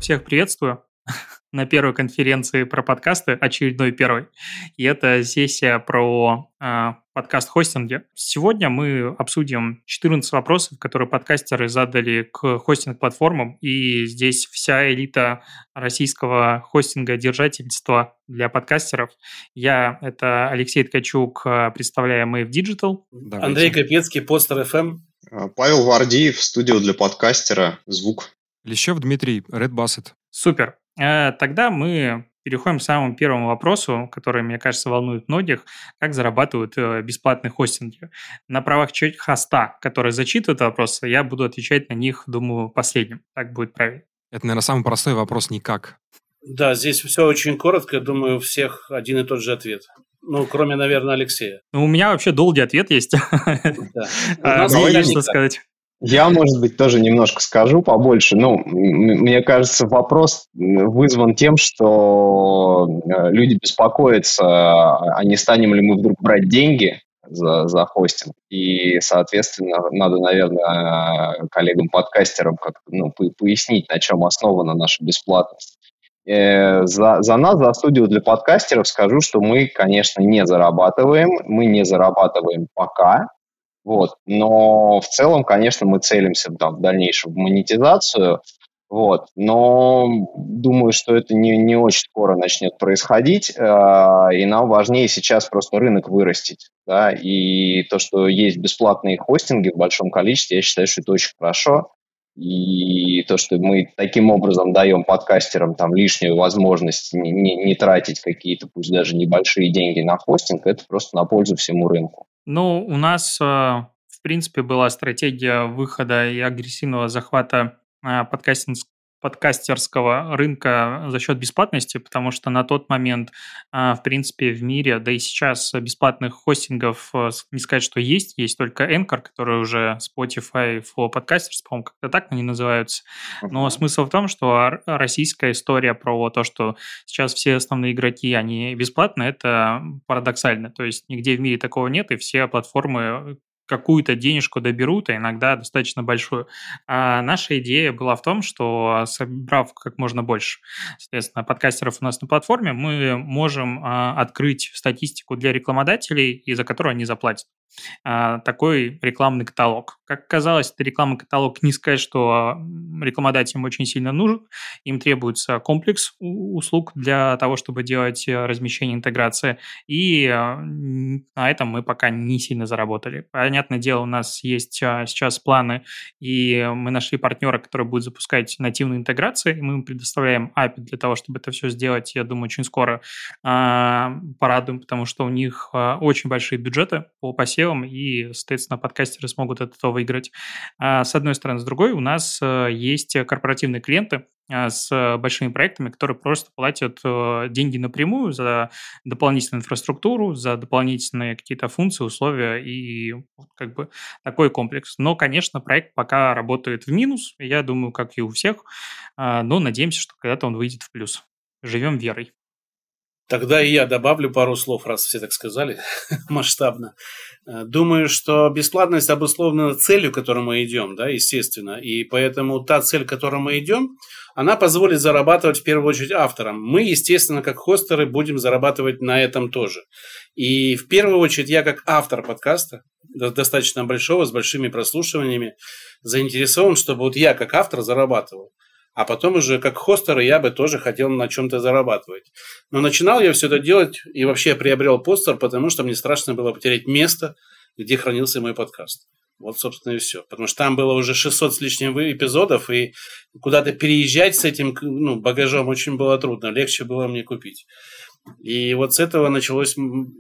Всех приветствую на первой конференции про подкасты, очередной первой. И это сессия про подкаст-хостинге. Сегодня мы обсудим 14 вопросов, которые подкастеры задали к хостинг-платформам. И здесь вся элита российского хостинга-держательства для подкастеров. Это Алексей Ткачук, представляю Mave Digital. Давайте. Андрей Капецкий, Постер FM. Павел Вардиев, студио для подкастера «Звук». Лещев Дмитрий, Red Basset. Супер. Тогда мы переходим к самому первому вопросу, который, мне кажется, волнует многих. Как зарабатывают бесплатные хостинги? На правах хоста, который зачитывает вопросы, я буду отвечать на них, думаю, последним. Так будет правильно. Это, наверное, самый простой вопрос «никак». Да, здесь все очень коротко. Думаю, у всех один и тот же ответ. Кроме, наверное, Алексея. У меня вообще долгий ответ есть. Что сказать? Я, может быть, тоже немножко скажу побольше. Мне кажется, вопрос вызван тем, что люди беспокоятся, а не станем ли мы вдруг брать деньги за хостинг. И, соответственно, надо, наверное, коллегам-подкастерам пояснить, на чем основана наша бесплатность. За нас, за студию для подкастеров, скажу, что мы, конечно, не зарабатываем. Мы не зарабатываем пока. Но в целом, конечно, мы целимся в дальнейшем в монетизацию, но думаю, что это не очень скоро начнет происходить, и нам важнее сейчас просто рынок вырастить, да, и то, что есть бесплатные хостинги в большом количестве, я считаю, что это очень хорошо, и то, что мы таким образом даем подкастерам лишнюю возможность не тратить какие-то, пусть даже небольшие деньги на хостинг, это просто на пользу всему рынку. У нас, в принципе, была стратегия выхода и агрессивного захвата подкастерского рынка за счет бесплатности, потому что на тот момент, в принципе, в мире, да и сейчас бесплатных хостингов, не сказать, что есть только Anchor, который уже Spotify for Podcasters, по-моему, как-то так они называются. Но смысл в том, что российская история про то, что сейчас все основные игроки, они бесплатные, это парадоксально. То есть нигде в мире такого нет, и все платформы какую-то денежку доберут, а иногда достаточно большую. А наша идея была в том, что, собрав как можно больше, соответственно, подкастеров у нас на платформе, мы можем открыть статистику для рекламодателей, и за которую они заплатят. Такой рекламный каталог. Как оказалось, это рекламный каталог, не сказать, что рекламодателям очень сильно нужен. Им требуется комплекс услуг для того, чтобы делать размещение, интеграция. И на этом мы пока не сильно заработали. Понятное дело, у нас есть сейчас планы, и мы нашли партнера, который будет запускать нативные интеграции. Мы им предоставляем API для того, чтобы это все сделать. Я думаю, очень скоро порадуем, потому что у них очень большие бюджеты по посевам, и, соответственно, подкастеры смогут от этого выиграть. С одной стороны. С другой, у нас есть корпоративные клиенты с большими проектами, которые просто платят деньги напрямую за дополнительную инфраструктуру, за дополнительные какие-то функции, условия и такой комплекс. Но, конечно, проект пока работает в минус, я думаю, как и у всех, но надеемся, что когда-то он выйдет в плюс. Живем верой. Тогда и я добавлю пару слов, раз все так сказали, масштабно. Думаю, что бесплатность обусловлена целью, к которой мы идем, да, естественно. И поэтому та цель, к которой мы идем, она позволит зарабатывать в первую очередь авторам. Мы, естественно, как хостеры, будем зарабатывать на этом тоже. И в первую очередь я как автор подкаста, достаточно большого, с большими прослушиваниями, заинтересован, чтобы я как автор зарабатывал. А потом уже как хостер я бы тоже хотел на чем-то зарабатывать. Но начинал я все это делать и вообще приобрел Постер, потому что мне страшно было потерять место, где хранился мой подкаст. Собственно, и все. Потому что там было уже 600 с лишним эпизодов, и куда-то переезжать с этим багажом очень было трудно. Легче было мне купить. И с этого началась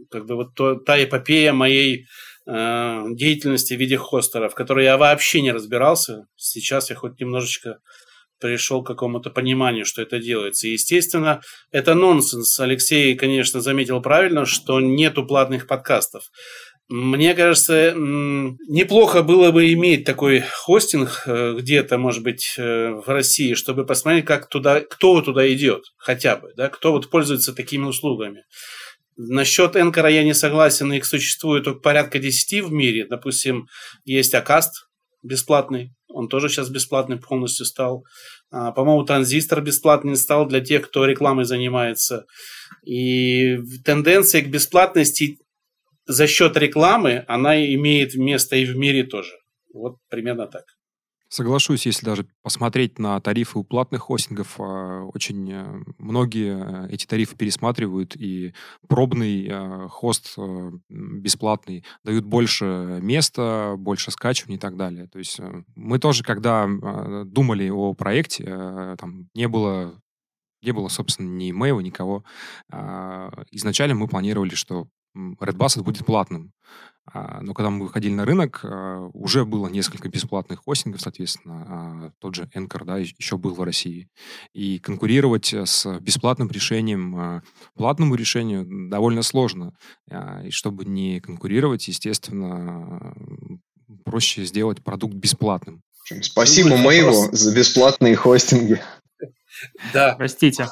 та эпопея моей деятельности в виде хостера, в которой я вообще не разбирался. Сейчас я хоть немножечко пришел к какому-то пониманию, что это делается. И, естественно, это нонсенс. Алексей, конечно, заметил правильно, что нету платных подкастов. Мне кажется, неплохо было бы иметь такой хостинг где-то, может быть, в России, чтобы посмотреть, кто туда идет хотя бы, да, кто пользуется такими услугами. Насчет Anchor я не согласен, их существует порядка 10 в мире. Допустим, есть Acast, бесплатный. Он тоже сейчас бесплатный полностью стал. По-моему, Транзистор бесплатный стал для тех, кто рекламой занимается. И тенденция к бесплатности за счет рекламы, она имеет место и в мире тоже. Вот примерно так. Соглашусь, если даже посмотреть на тарифы у платных хостингов, очень многие эти тарифы пересматривают, и пробный хост бесплатный дают больше места, больше скачиваний и так далее. То есть мы тоже, когда думали о проекте, там не было, собственно, ни имейла, никого. Изначально мы планировали, что Red Basset будет платным. Но когда мы выходили на рынок, уже было несколько бесплатных хостингов, соответственно, тот же Anchor, да, еще был в России. И конкурировать с бесплатным решением платному решению довольно сложно. И чтобы не конкурировать, естественно, проще сделать продукт бесплатным. Спасибо Мэйву за бесплатные хостинги. Да. Простите.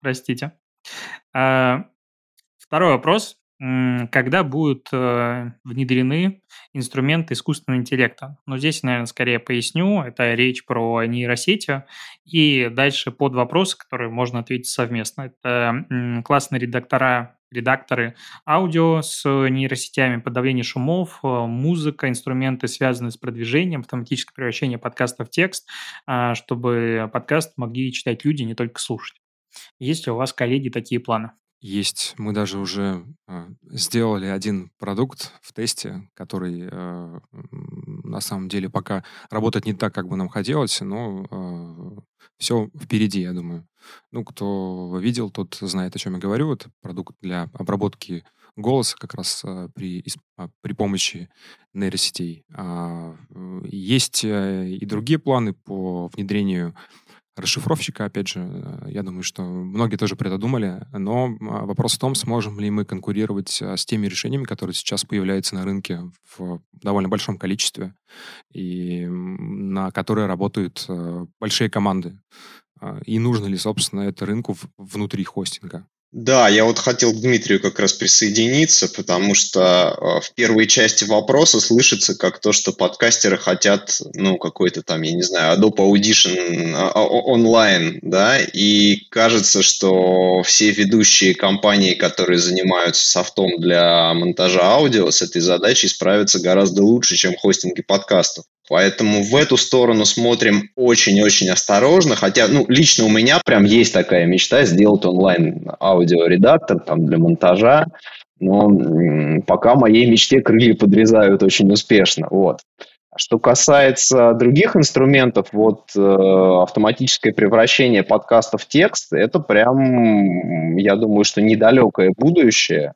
Второй вопрос. Когда будут внедрены инструменты искусственного интеллекта? Ну, здесь, наверное, скорее поясню. Это речь про нейросети. И дальше под вопросы, которые можно ответить совместно. Это классные редакторы аудио с нейросетями, подавление шумов, музыка, инструменты, связанные с продвижением, автоматическое превращение подкаста в текст, чтобы подкаст могли читать люди, не только слушать. Есть ли у вас, коллеги, такие планы? Есть. Мы даже уже сделали один продукт в тесте, который на самом деле пока работает не так, как бы нам хотелось, но все впереди, я думаю. Ну, кто видел, тот знает, о чем я говорю. Это продукт для обработки голоса как раз при помощи нейросетей. Есть и другие планы по внедрению расшифровщика, опять же, я думаю, что многие тоже про это думали, но вопрос в том, сможем ли мы конкурировать с теми решениями, которые сейчас появляются на рынке в довольно большом количестве, и на которые работают большие команды. И нужно ли, собственно, это рынку внутри хостинга? Да, я вот хотел к Дмитрию как раз присоединиться, потому что в первой части вопроса слышится как то, что подкастеры хотят, ну, какой-то там, я не знаю, Adobe Audition онлайн, да, и кажется, что все ведущие компании, которые занимаются софтом для монтажа аудио, с этой задачей справятся гораздо лучше, чем хостинги подкастов. Поэтому в эту сторону смотрим очень-очень осторожно, хотя, ну, лично у меня прям есть такая мечта сделать онлайн-аудиоредактор там для монтажа, но пока моей мечте крылья подрезают очень успешно, вот. Что касается других инструментов, вот автоматическое превращение подкаста в текст, это прям, я думаю, что недалекое будущее.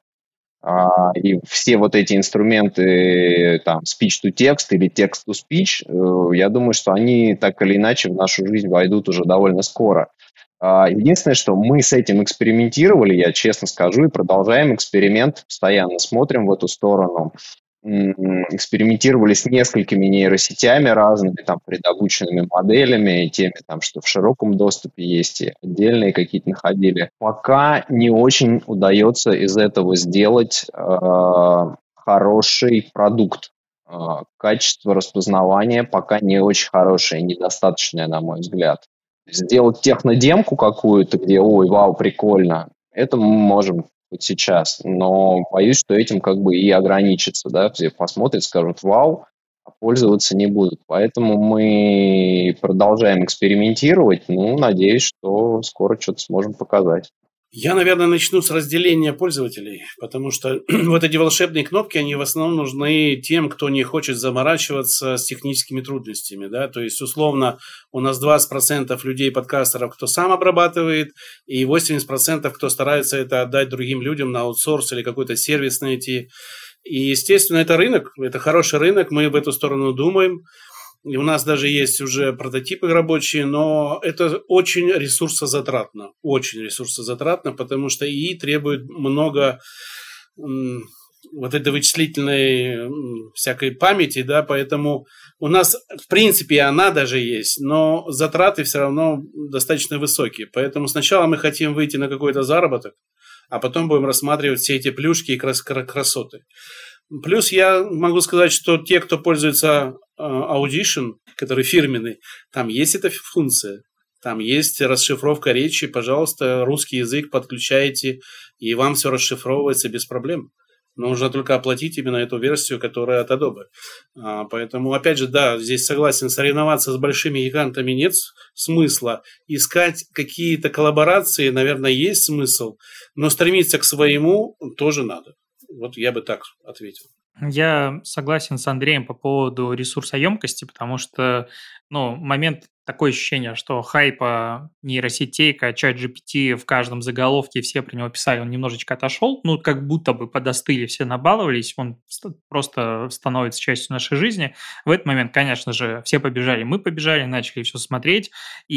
И все вот эти инструменты, там, speech-to-text или text-to-speech, я думаю, что они так или иначе в нашу жизнь войдут уже довольно скоро. Единственное, что мы с этим экспериментировали, я честно скажу, и продолжаем эксперимент, постоянно смотрим в эту сторону. Экспериментировали с несколькими нейросетями разными, там, предобученными моделями, и теми, там, что в широком доступе есть, и отдельные какие-то находили. Пока не очень удается из этого сделать хороший продукт. Качество распознавания пока не очень хорошее, недостаточное, на мой взгляд. Сделать технодемку какую-то, где, ой, вау, прикольно, это мы можем вот сейчас, но боюсь, что этим как бы и ограничится, да, все посмотрят, скажут вау, а пользоваться не будут. Поэтому мы продолжаем экспериментировать, ну, надеюсь, что скоро что-то сможем показать. Я, наверное, начну с разделения пользователей, потому что вот эти волшебные кнопки, они в основном нужны тем, кто не хочет заморачиваться с техническими трудностями, да, то есть, условно, у нас 20% людей-подкастеров, кто сам обрабатывает, и 80% кто старается это отдать другим людям на аутсорс или какой-то сервис найти. И, естественно, это рынок, это хороший рынок, мы в эту сторону думаем. И у нас даже есть уже прототипы рабочие, но это очень ресурсозатратно, потому что ИИ требует много вот этой вычислительной всякой памяти, да, поэтому у нас, в принципе, она даже есть, но затраты все равно достаточно высокие. Поэтому сначала мы хотим выйти на какой-то заработок, а потом будем рассматривать все эти плюшки и красоты. Плюс я могу сказать, что те, кто пользуется Audition, который фирменный, там есть эта функция. Там есть расшифровка речи, пожалуйста, русский язык подключаете, и вам все расшифровывается без проблем. Нужно только оплатить именно эту версию, которая от Adobe. Поэтому, опять же, да, здесь согласен, соревноваться с большими гигантами нет смысла. Искать какие-то коллаборации, наверное, есть смысл, но стремиться к своему тоже надо. Вот я бы так ответил. Я согласен с Андреем по поводу ресурсоемкости, потому что, момент, такое ощущение, что хайпа нейросетейка, ChatGPT в каждом заголовке, все про него писали, он немножечко отошел, как будто бы подостыли, все набаловались, он просто становится частью нашей жизни. В этот момент, конечно же, все побежали, мы побежали, начали все смотреть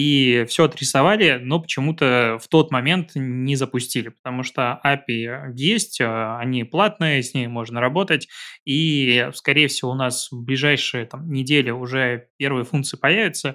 и все отрисовали, но почему-то в тот момент не запустили, потому что API есть, они платные, с ними можно работать, и, скорее всего, у нас в ближайшие недели уже первые функции появятся,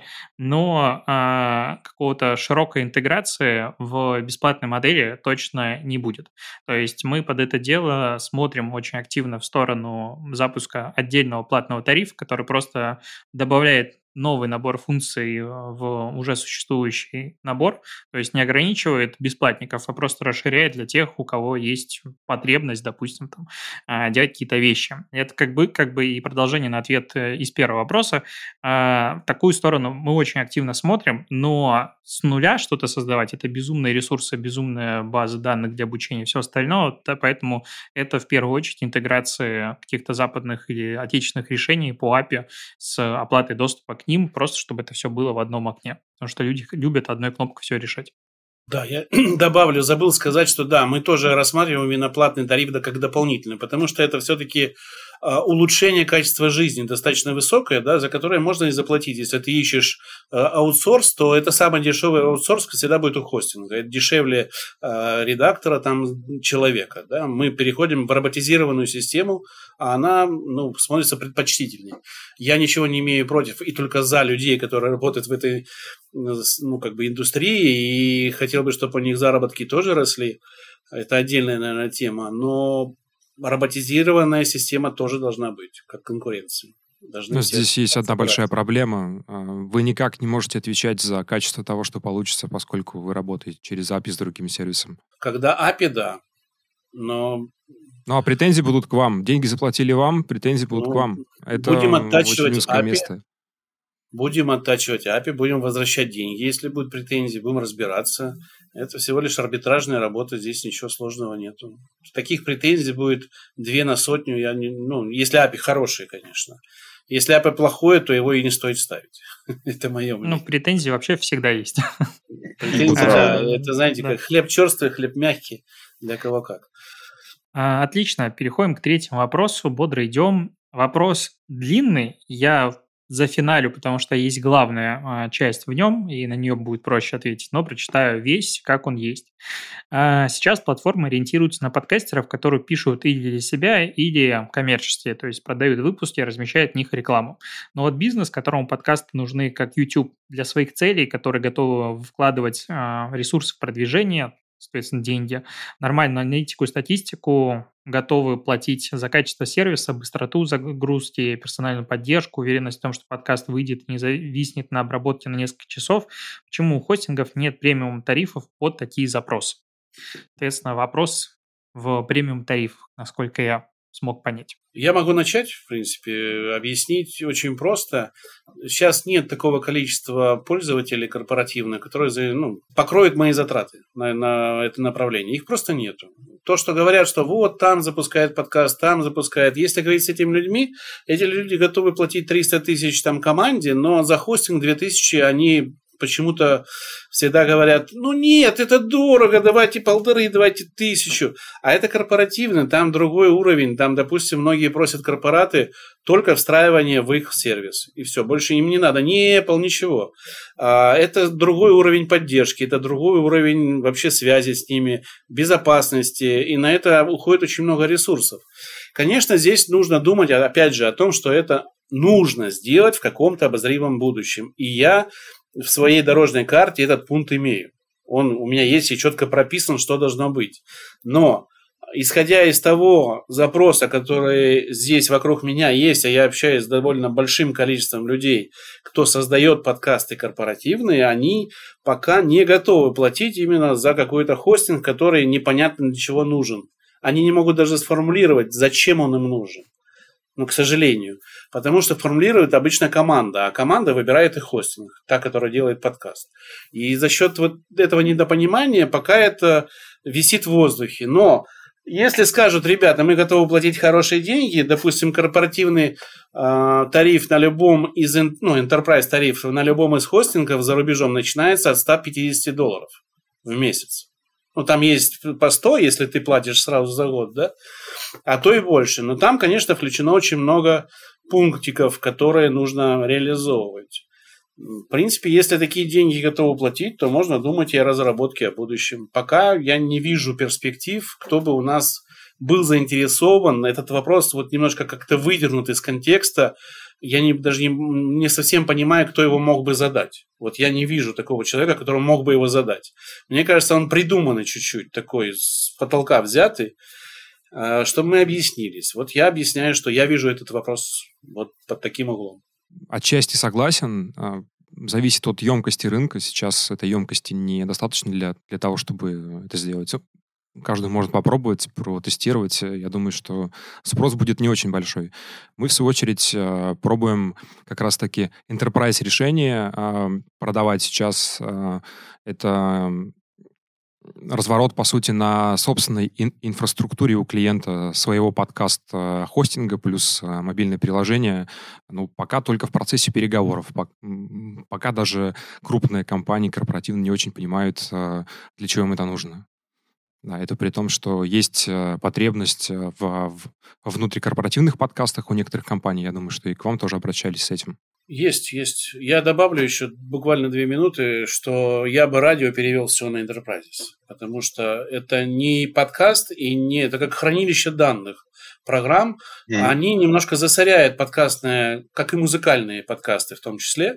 но какого-то широкой интеграции в бесплатной модели точно не будет. То есть мы под это дело смотрим очень активно в сторону запуска отдельного платного тарифа, который просто добавляет новый набор функций в уже существующий набор, то есть не ограничивает бесплатников, а просто расширяет для тех, у кого есть потребность, допустим, делать какие-то вещи. Это как бы и продолжение на ответ из первого вопроса. В такую сторону мы очень активно смотрим, но с нуля что-то создавать – это безумные ресурсы, безумная база данных для обучения и все остальное, поэтому это в первую очередь интеграция каких-то западных или отечественных решений по API с оплатой доступа к ним, просто чтобы это все было в одном окне, потому что люди любят одной кнопкой все решать. Да, я добавлю, забыл сказать, что да, мы тоже рассматриваем именно платный тариф как дополнительный, потому что это все-таки улучшение качества жизни достаточно высокое, да, за которое можно и заплатить. Если ты ищешь аутсорс, то это самый дешевый аутсорс всегда будет у хостинга. Это дешевле редактора, человека. Да. Мы переходим в роботизированную систему, а она смотрится предпочтительнее. Я ничего не имею против и только за людей, которые работают в этой индустрии, и хотел бы, чтобы у них заработки тоже росли. Это отдельная, наверное, тема, но роботизированная система тоже должна быть, как конкуренция. Но здесь есть одна большая проблема. Вы никак не можете отвечать за качество того, что получится, поскольку вы работаете через API с другими сервисами. Когда API, да, но... Ну, а претензии будут к вам. Деньги заплатили вам, претензии будут к вам. Это будем оттачивать очень узкое API. место. Будем оттачивать API, будем возвращать деньги, если будут претензии, будем разбираться. Это всего лишь арбитражная работа, здесь ничего сложного нету. Таких претензий будет 2 на 100, если API хорошие, конечно. Если API плохое, то его и не стоит ставить. Это мое мнение. Претензии вообще всегда есть. Претензии, да, это, знаете, как хлеб черствый, хлеб мягкий, для кого как. Отлично, переходим к третьему вопросу, бодро идем. Вопрос длинный, я зафиналю, потому что есть главная часть в нем, и на нее будет проще ответить, но прочитаю весь, как он есть. Сейчас платформа ориентируется на подкастеров, которые пишут или для себя, или коммерческие, то есть продают выпуски, размещают в них рекламу. Но вот бизнес, которому подкасты нужны как YouTube для своих целей, который готовы вкладывать ресурсы в продвижение, соответственно, деньги, нормальную аналитику и статистику, готовы платить за качество сервиса, быстроту загрузки, персональную поддержку, уверенность в том, что подкаст выйдет и не зависнет на обработке на несколько часов. Почему у хостингов нет премиум-тарифов под такие запросы? Соответственно, вопрос в премиум-тарифах, насколько я смог понять. Я могу начать, в принципе, объяснить очень просто. Сейчас нет такого количества пользователей корпоративных, которые покроют мои затраты на это направление. Их просто нету. То, что говорят, что вот там запускает подкаст, там запускает. Если говорить с этими людьми, эти люди готовы платить 300 тысяч команде, но за хостинг 2000 они почему-то всегда говорят, нет, это дорого, давайте 1,5, давайте 1000. А это корпоративно, там другой уровень. Там, допустим, многие просят корпораты только встраивание в их сервис. И все, больше им не надо ни Apple, ничего. Это другой уровень поддержки, это другой уровень вообще связи с ними, безопасности. И на это уходит очень много ресурсов. Конечно, здесь нужно думать, опять же, о том, что это нужно сделать в каком-то обозримом будущем. И я в своей дорожной карте этот пункт имею. Он у меня есть и четко прописан, что должно быть. Но исходя из того запроса, который здесь вокруг меня есть, а я общаюсь с довольно большим количеством людей, кто создает подкасты корпоративные, они пока не готовы платить именно за какой-то хостинг, который непонятно для чего нужен. Они не могут даже сформулировать, зачем он им нужен. Ну, к сожалению. Потому что формулирует обычно команда, а команда выбирает и хостинг, та, которая делает подкаст. И за счет вот этого недопонимания пока это висит в воздухе. Но если скажут, ребята, мы готовы платить хорошие деньги, допустим, корпоративный тариф на любом из, enterprise тариф на любом из хостингов за рубежом начинается от $150 в месяц. Ну, там есть по 100, если ты платишь сразу за год, да, а то и больше. Но там, конечно, включено очень много пунктиков, которые нужно реализовывать. В принципе, если такие деньги готовы платить, то можно думать и о разработке, о будущем. Пока я не вижу перспектив, кто бы у нас был заинтересован. Этот вопрос вот немножко как-то выдернут из контекста. Я не совсем понимаю, кто его мог бы задать. Вот я не вижу такого человека, который мог бы его задать. Мне кажется, он придуманный чуть-чуть, такой с потолка взятый, чтобы мы объяснились. Вот я объясняю, что я вижу этот вопрос вот под таким углом. Отчасти согласен. Зависит от емкости рынка. Сейчас этой емкости недостаточно для того, чтобы это сделать. Каждый может попробовать, протестировать. Я думаю, что спрос будет не очень большой. Мы, в свою очередь, пробуем как раз-таки enterprise решения продавать сейчас. Это разворот, по сути, на собственной инфраструктуре у клиента своего подкаст-хостинга плюс мобильное приложение. Ну, пока только в процессе переговоров. Пока даже крупные компании корпоративные не очень понимают, для чего им это нужно. Да, это при том, что есть потребность в внутрикорпоративных подкастах у некоторых компаний. Я думаю, что и к вам тоже обращались с этим. Есть. Я добавлю еще буквально 2 минуты, что я бы радио перевел все на Enterprise, потому что это не подкаст и не это как хранилище данных программ. Они немножко засоряют подкастные, как и музыкальные подкасты в том числе.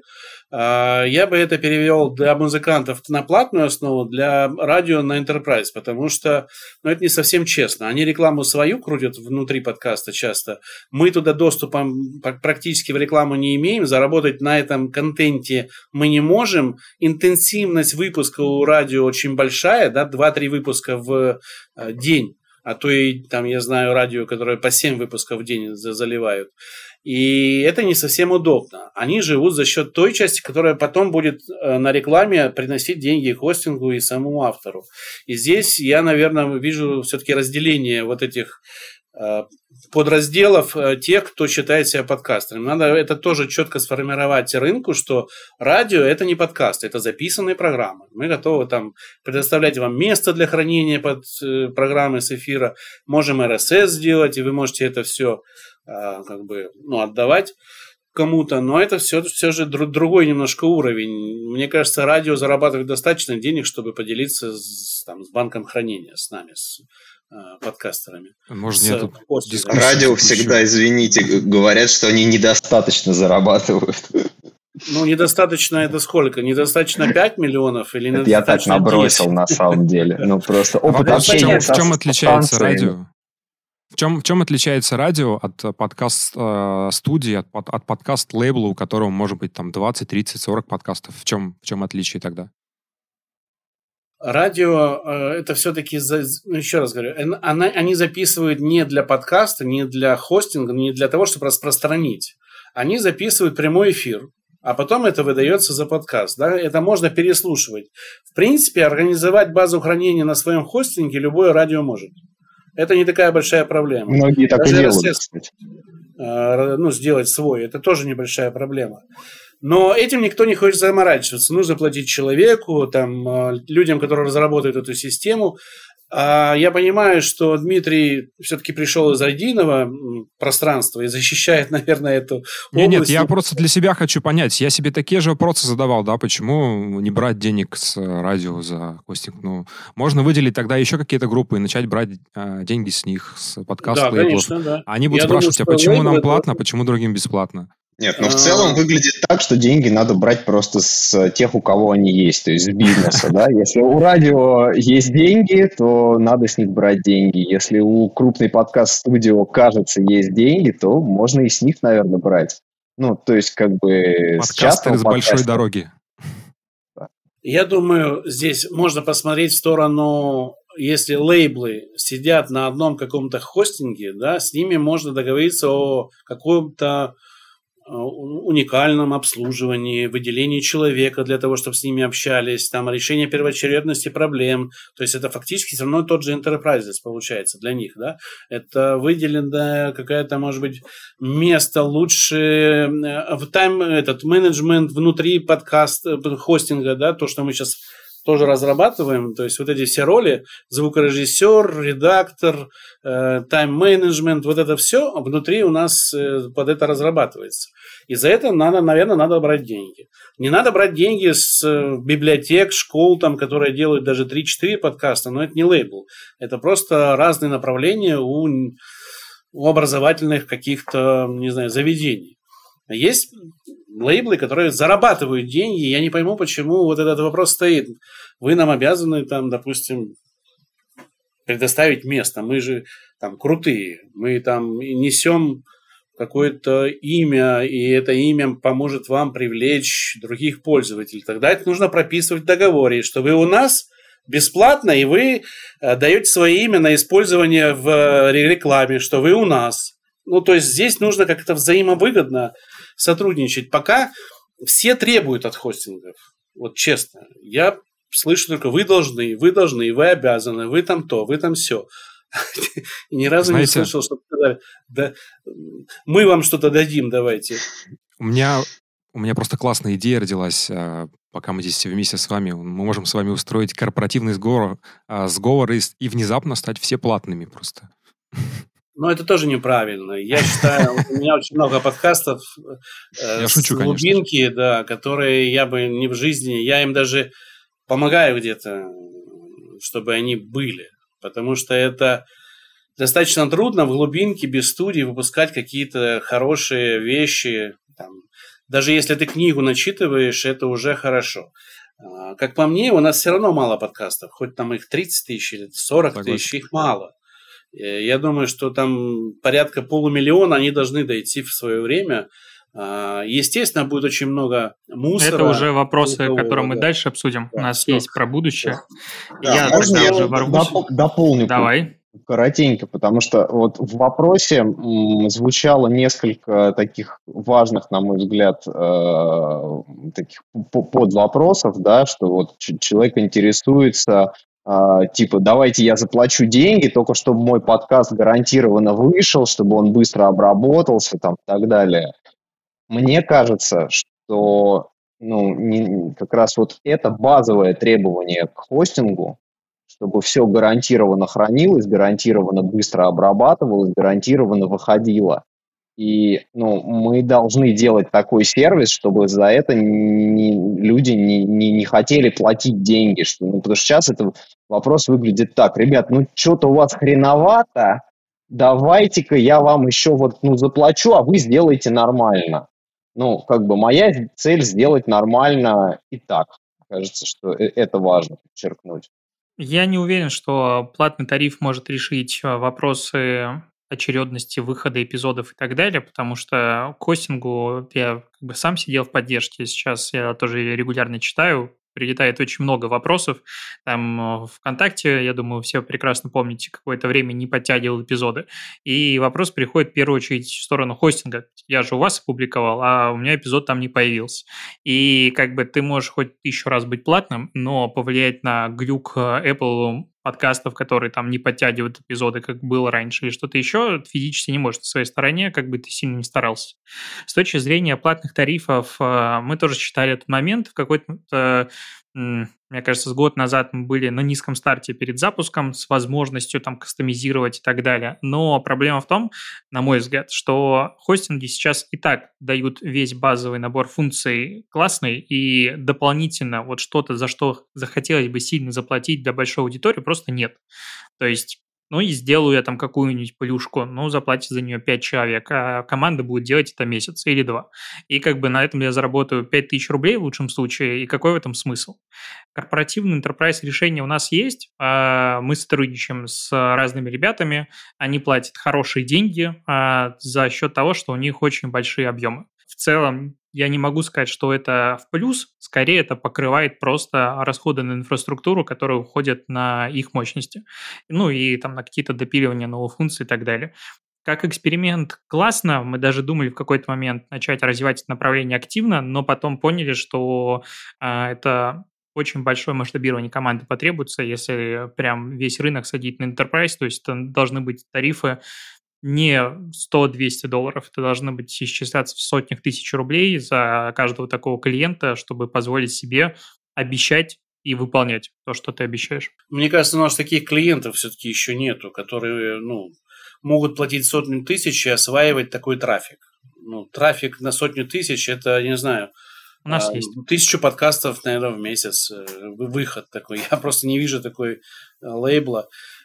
Я бы это перевел для музыкантов на платную основу, для радио на Enterprise, потому что это не совсем честно. Они рекламу свою крутят внутри подкаста часто. Мы туда доступа практически в рекламу не имеем, заработать на этом контенте мы не можем. Интенсивность выпуска у радио очень большая, да, 2-3 выпуска в день. А то и, там, я знаю, радио, которое по 7 выпусков в день заливают. И это не совсем удобно. Они живут за счет той части, которая потом будет на рекламе приносить деньги хостингу и самому автору. И здесь я, наверное, вижу все-таки разделение вот этих подразделов тех, кто считает себя подкастером. Надо это тоже четко сформировать рынку, что радио – это не подкаст, это записанные программы. Мы готовы там предоставлять вам место для хранения под программы с эфира. Можем RSS сделать, и вы можете это все отдавать кому-то, но это все же другой немножко уровень. Мне кажется, радио зарабатывает достаточно денег, чтобы поделиться с банком хранения с нами, с подкастерами. Может, радио всегда, извините, говорят, что они недостаточно зарабатывают. Ну, недостаточно это сколько? Недостаточно 5 миллионов? Или недостаточно я так набросил 10? На самом деле. Ну, просто опыт общения. В чем отличается радио? В чем отличается радио от подкаст-студии, от подкаст-лейбла, у которого может быть там 20, 30, 40 подкастов? В чем отличие тогда? Радио это все-таки, еще раз говорю, они записывают не для подкаста, не для хостинга, не для того, чтобы распространить. Они записывают прямой эфир, а потом это выдается за подкаст. Да? Это можно переслушивать. В принципе, организовать базу хранения на своем хостинге любое радио может. Это не такая большая проблема. Многие так и делают. Сделать свой, это тоже небольшая проблема. Но этим никто не хочет заморачиваться. Нужно платить человеку, людям, которые разработают эту систему. Я понимаю, что Дмитрий все-таки пришел из радийного пространства и защищает, наверное, эту область. Нет, я просто для себя хочу понять. Я себе такие же вопросы задавал, да, почему не брать денег с радио за хостинг? Можно выделить тогда еще какие-то группы и начать брать деньги с них, с подкаст-лейблов. Да, конечно, да. Они будут спрашивать, почему нам платно, а почему другим бесплатно? Нет, но в целом выглядит так, что деньги надо брать просто с тех, у кого они есть, то есть с бизнеса, да. Если у радио есть деньги, то надо с них брать деньги. Если у крупной подкаст-студио, кажется, есть деньги, то можно и с них, наверное, брать. Ну, то есть как бы с Подкастеры частного с большой подкаста. дороги. Я думаю, здесь можно посмотреть в сторону, если лейблы сидят на одном каком-то хостинге, да, с ними можно договориться о каком-то уникальном обслуживании, выделении человека для того, чтобы с ними общались, там, решение первоочередности проблем. То есть это фактически все равно тот же enterprise получается для них, да. Это выделенное какое-то, может быть, место лучше в этот менеджмент внутри хостинга, да, то, что мы сейчас тоже разрабатываем, то есть вот эти все роли, звукорежиссер, редактор, тайм-менеджмент, вот это все внутри у нас под это разрабатывается. И за это, наверное, надо брать деньги. Не надо брать деньги с библиотек, школ, там, которые делают даже 3-4 подкаста, но это не лейбл. Это просто разные направления у образовательных каких-то, не знаю, заведений. Есть лейблы, которые зарабатывают деньги, я не пойму, почему вот этот вопрос стоит. Вы нам обязаны, там, допустим, предоставить место. Мы же там крутые. Мы там несем какое-то имя, и это имя поможет вам привлечь других пользователей. Тогда это нужно прописывать в договоре, что вы у нас бесплатно, и вы даете свое имя на использование в рекламе, что вы у нас. Ну, то есть здесь нужно как-то взаимовыгодно сотрудничать. Пока все требуют от хостингов. Вот честно. Я слышу только вы должны, вы обязаны, вы там то, вы там все. Ни разу не слышал, что сказали, да, мы вам что-то дадим, давайте. У меня просто классная идея родилась, пока мы здесь вместе с вами. Мы можем с вами устроить корпоративный сговор и внезапно стать все платными просто. Но это тоже неправильно. Я считаю, у меня очень много подкастов с глубинки, да, которые я бы не в жизни, я им даже помогаю где-то, чтобы они были. Потому что это достаточно трудно в глубинке без студии выпускать какие-то хорошие вещи. Там. Даже если ты книгу начитываешь, это уже хорошо. Как по мне, у нас все равно мало подкастов. Хоть там их 30 тысяч или 40 тысяч, их мало. Я думаю, что там порядка 500 000 они должны дойти в свое время. Естественно, будет очень много мусора. Это уже вопросы, которые мы дальше обсудим. Да, у нас есть про будущее. Да, я тогда уже дополню. Давай. Коротенько, потому что вот в вопросе звучало несколько таких важных, на мой взгляд, таких подвопросов, да, что вот человек интересуется, типа, давайте я заплачу деньги, только чтобы мой подкаст гарантированно вышел, чтобы он быстро обработался, там, и так далее. Мне кажется, что как раз вот это базовое требование к хостингу, чтобы все гарантированно хранилось, гарантированно быстро обрабатывалось, гарантированно выходило. И мы должны делать такой сервис, чтобы за это люди не хотели платить деньги. Потому что сейчас этот вопрос выглядит так. Ребят, что-то у вас хреновато, давайте-ка я вам еще заплачу, а вы сделаете нормально. Моя цель сделать нормально и так. Кажется, что это важно подчеркнуть. Я не уверен, что платный тариф может решить вопросы очередности выхода эпизодов и так далее, потому что к хостингу я сам сидел в поддержке, сейчас я тоже регулярно читаю, прилетает очень много вопросов. Там ВКонтакте, я думаю, все прекрасно помните, какое-то время не подтягивал эпизоды. И вопрос приходит в первую очередь в сторону хостинга. Я же у вас опубликовал, а у меня эпизод там не появился. И ты можешь хоть 1000 раз быть платным, но повлиять на глюк Apple подкастов, которые там не подтягивают эпизоды, как было раньше, или что-то еще, физически не может на своей стороне, как бы ты сильно не старался. С точки зрения платных тарифов, мы тоже считали этот момент. В какой-то, мне кажется, с год назад мы были на низком старте перед запуском с возможностью там кастомизировать и так далее. Но проблема в том, на мой взгляд, что хостинги сейчас и так дают весь базовый набор функций классный, и дополнительно вот что-то, за что захотелось бы сильно заплатить для большой аудитории, просто нет. То есть Ну, и сделаю я там какую-нибудь плюшку, ну, заплатит за нее 5 человек, а команда будет делать это месяц или 2. И как бы на этом я заработаю 5000 рублей в лучшем случае, и какой в этом смысл? Корпоративный enterprise решение у нас есть, мы сотрудничаем с разными ребятами, они платят хорошие деньги за счет того, что у них очень большие объемы. В целом, я не могу сказать, что это в плюс, скорее это покрывает просто расходы на инфраструктуру, которые уходят на их мощности. Ну и там на какие-то допиливания новых функций и так далее. Как эксперимент классно, мы даже думали в какой-то момент начать развивать это направление активно, но потом поняли, что это очень большое масштабирование команды потребуется, если прям весь рынок садить на enterprise, то есть это должны быть тарифы не $100-200, это должно быть исчисляться в сотнях тысяч рублей за каждого такого клиента, чтобы позволить себе обещать и выполнять то, что ты обещаешь. Мне кажется, у нас таких клиентов все-таки еще нету, которые могут платить сотню тысяч и осваивать такой трафик. Трафик на сотню тысяч – это, не знаю, у нас есть 1000 подкастов, наверное, в месяц. Выход такой. Я просто не вижу такой лейбла.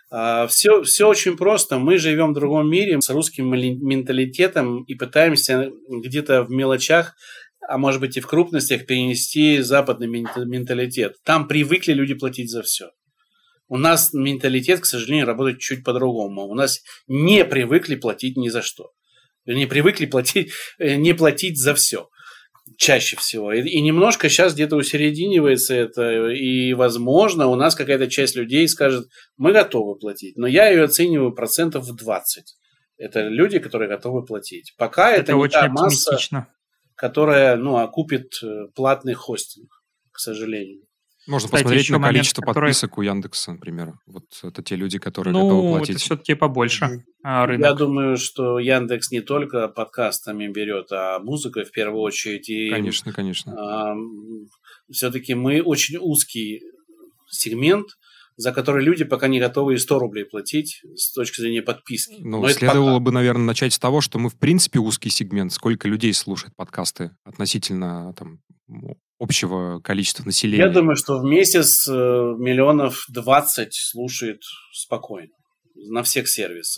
Все очень просто. Мы живем в другом мире с русским менталитетом и пытаемся где-то в мелочах, а может быть и в крупностях, перенести западный менталитет. Там привыкли люди платить за все. У нас менталитет, к сожалению, работает чуть по-другому. У нас не привыкли платить ни за что. Не привыкли не платить за все. Чаще всего. И немножко сейчас где-то усерединивается это. И, возможно, у нас какая-то часть людей скажет, мы готовы платить. Но я ее оцениваю 20%. Это люди, которые готовы платить. Пока это не очень та масса, оптимистично, которая окупит платный хостинг, к сожалению. Можно посмотреть на количество подписок у Яндекса, например. Вот это те люди, которые готовы платить. Это все-таки побольше рынок. Я думаю, что Яндекс не только подкастами берет, а музыкой в первую очередь. И, конечно. Все-таки мы очень узкий сегмент, за который люди пока не готовы и 100 рублей платить с точки зрения подписки. Следовало бы, наверное, начать с того, что мы в принципе узкий сегмент. Сколько людей слушает подкасты относительно общего количества населения? Я думаю, что в месяц 20 миллионов слушает спокойно на всех сервисах.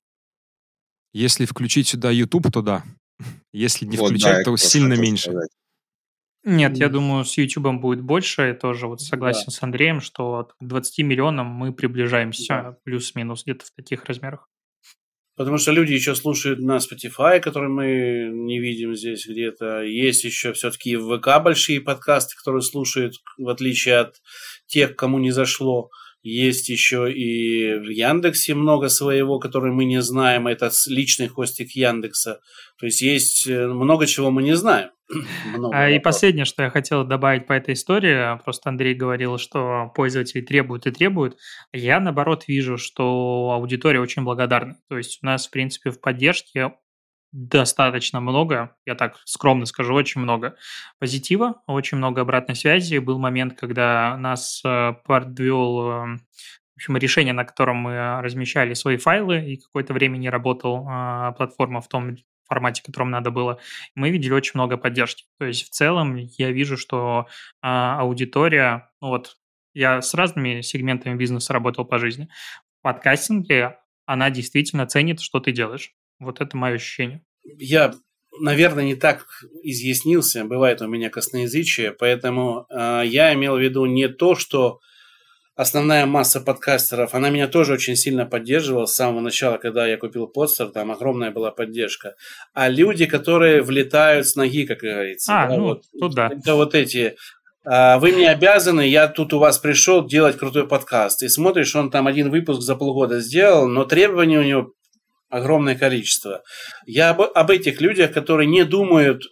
Если включить сюда YouTube, то да. Если не включать, то сильно меньше. Сказать. Нет, я думаю, с YouTube будет больше. Я тоже согласен с Андреем, что к 20 миллионам мы приближаемся плюс-минус где-то в таких размерах. Потому что люди еще слушают на Spotify, который мы не видим здесь где-то. Есть еще все-таки и в ВК большие подкасты, которые слушают, в отличие от тех, кому не зашло. Есть еще и в Яндексе много своего, который мы не знаем. Это личный хостинг Яндекса. То есть много чего мы не знаем. И последнее, что я хотел добавить по этой истории, просто Андрей говорил, что пользователи требуют и требуют. Я, наоборот, вижу, что аудитория очень благодарна. То есть у нас, в принципе, в поддержке достаточно много, я так скромно скажу, очень много позитива, очень много обратной связи. Был момент, когда нас подвел решение, на котором мы размещали свои файлы, и какое-то время не работала платформа в том формате, в котором надо было. Мы видели очень много поддержки. То есть в целом я вижу, что аудитория, я с разными сегментами бизнеса работал по жизни. В подкастинге она действительно ценит, что ты делаешь. Вот это мое ощущение. Я, наверное, не так изъяснился. Бывает у меня косноязычие, поэтому я имел в виду не то, что основная масса подкастеров, она меня тоже очень сильно поддерживала с самого начала, когда я купил Podster, там огромная была поддержка. А люди, которые влетают с ноги, как говорится. Это вот эти... Вы мне обязаны, я тут у вас пришел делать крутой подкаст. И смотришь, он там один выпуск за полгода сделал, но требований у него огромное количество. Я об этих людях, которые не думают,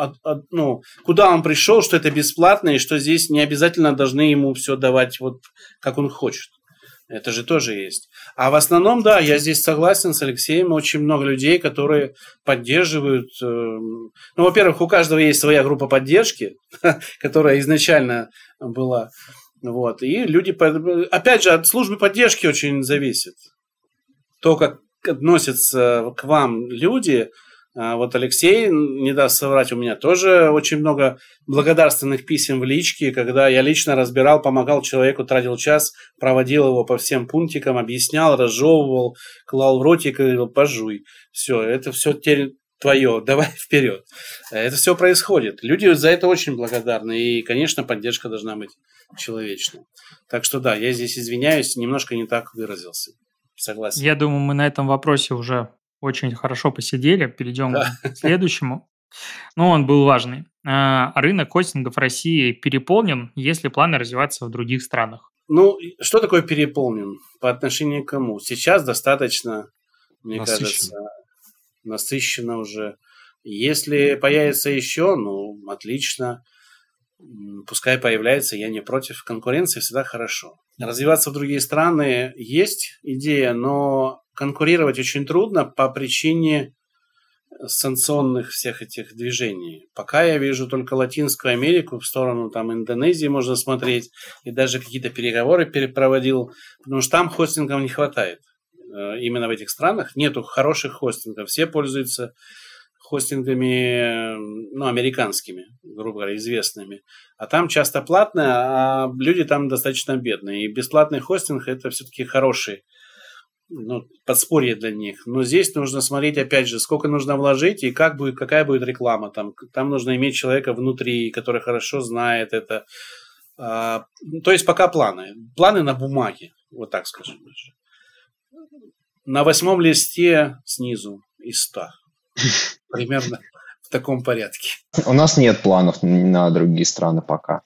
куда он пришел, что это бесплатно, и что здесь не обязательно должны ему все давать как он хочет. Это же тоже есть. А в основном, да, я здесь согласен с Алексеем. Очень много людей, которые поддерживают. Во-первых, у каждого есть своя группа поддержки, которая изначально была. И люди, опять же, от службы поддержки очень зависит. То, как относятся к вам люди, Вот Алексей, не даст соврать, у меня тоже очень много благодарственных писем в личке, когда я лично разбирал, помогал человеку, тратил час, проводил его по всем пунктикам, объяснял, разжевывал, клал в ротик и говорил: пожуй. Все, это все теперь твое, давай вперед. Это все происходит. Люди за это очень благодарны, и, конечно, поддержка должна быть человечной. Так что да, я здесь извиняюсь, немножко не так выразился. Согласен. Я думаю, мы на этом вопросе уже очень хорошо посидели. Перейдем к следующему. Но он был важный. Рынок хостингов в России переполнен, есть ли планы развиваться в других странах? Ну, что такое переполнен? По отношению к кому? Сейчас достаточно, мне Насыщенно. кажется, насыщенно уже. Если появится еще, ну, отлично. Пускай появляется, я не против. Конкуренция всегда хорошо. Развиваться в другие страны есть идея, но конкурировать очень трудно по причине санкционных всех этих движений. Пока я вижу только Латинскую Америку, в сторону там Индонезии можно смотреть, и даже какие-то переговоры перепроводил, потому что там хостингов не хватает. Именно в этих странах нету хороших хостингов. Все пользуются хостингами, ну, американскими, грубо говоря, известными. А там часто платное, а люди там достаточно бедные. И бесплатный хостинг – это все-таки хороший, ну, подспорье для них. Но здесь нужно смотреть, опять же, сколько нужно вложить и какая будет реклама. Там нужно иметь человека внутри, который хорошо знает это. То есть пока планы. Планы на бумаге, вот так скажем. На 8 листе снизу из 100. Примерно в таком порядке. У нас нет планов на другие страны пока.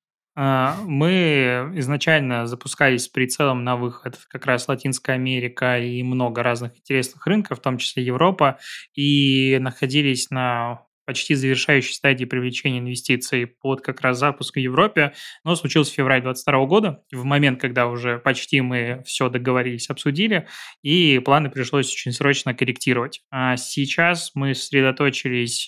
Мы изначально запускались с прицелом на выход как раз Латинская Америка и много разных интересных рынков, в том числе Европа, и находились на почти завершающей стадии привлечения инвестиций под как раз запуск в Европе, но случился февраль 2022 года, в момент, когда уже почти мы все договорились, обсудили, и планы пришлось очень срочно корректировать. А сейчас мы сосредоточились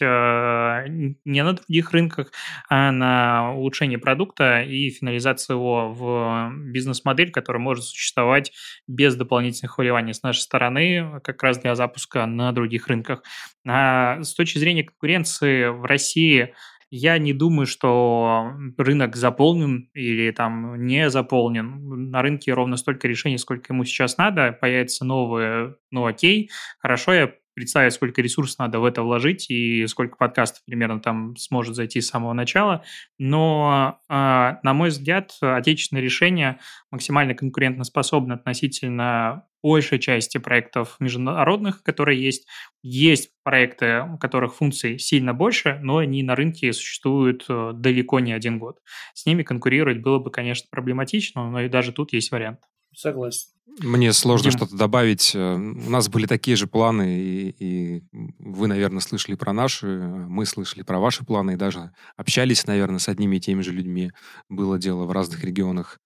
не на других рынках, а на улучшении продукта и финализации его в бизнес-модель, которая может существовать без дополнительных вливаний с нашей стороны, как раз для запуска на других рынках. А с точки зрения конкуренции в России, я не думаю, что рынок заполнен или там не заполнен. На рынке ровно столько решений, сколько ему сейчас надо. Появятся новые, ну окей, хорошо, я представить, сколько ресурсов надо в это вложить и сколько подкастов примерно там сможет зайти с самого начала. Но, на мой взгляд, отечественные решения максимально конкурентоспособны относительно большей части проектов международных, которые есть. Есть проекты, у которых функций сильно больше, но они на рынке существуют далеко не 1 год. С ними конкурировать было бы, конечно, проблематично, но и даже тут есть вариант. Согласен. Мне сложно Дим. что-то добавить. У нас были такие же планы, и вы, наверное, слышали про наши, мы слышали про ваши планы, и даже общались, наверное, с одними и теми же людьми. Было дело в разных регионах.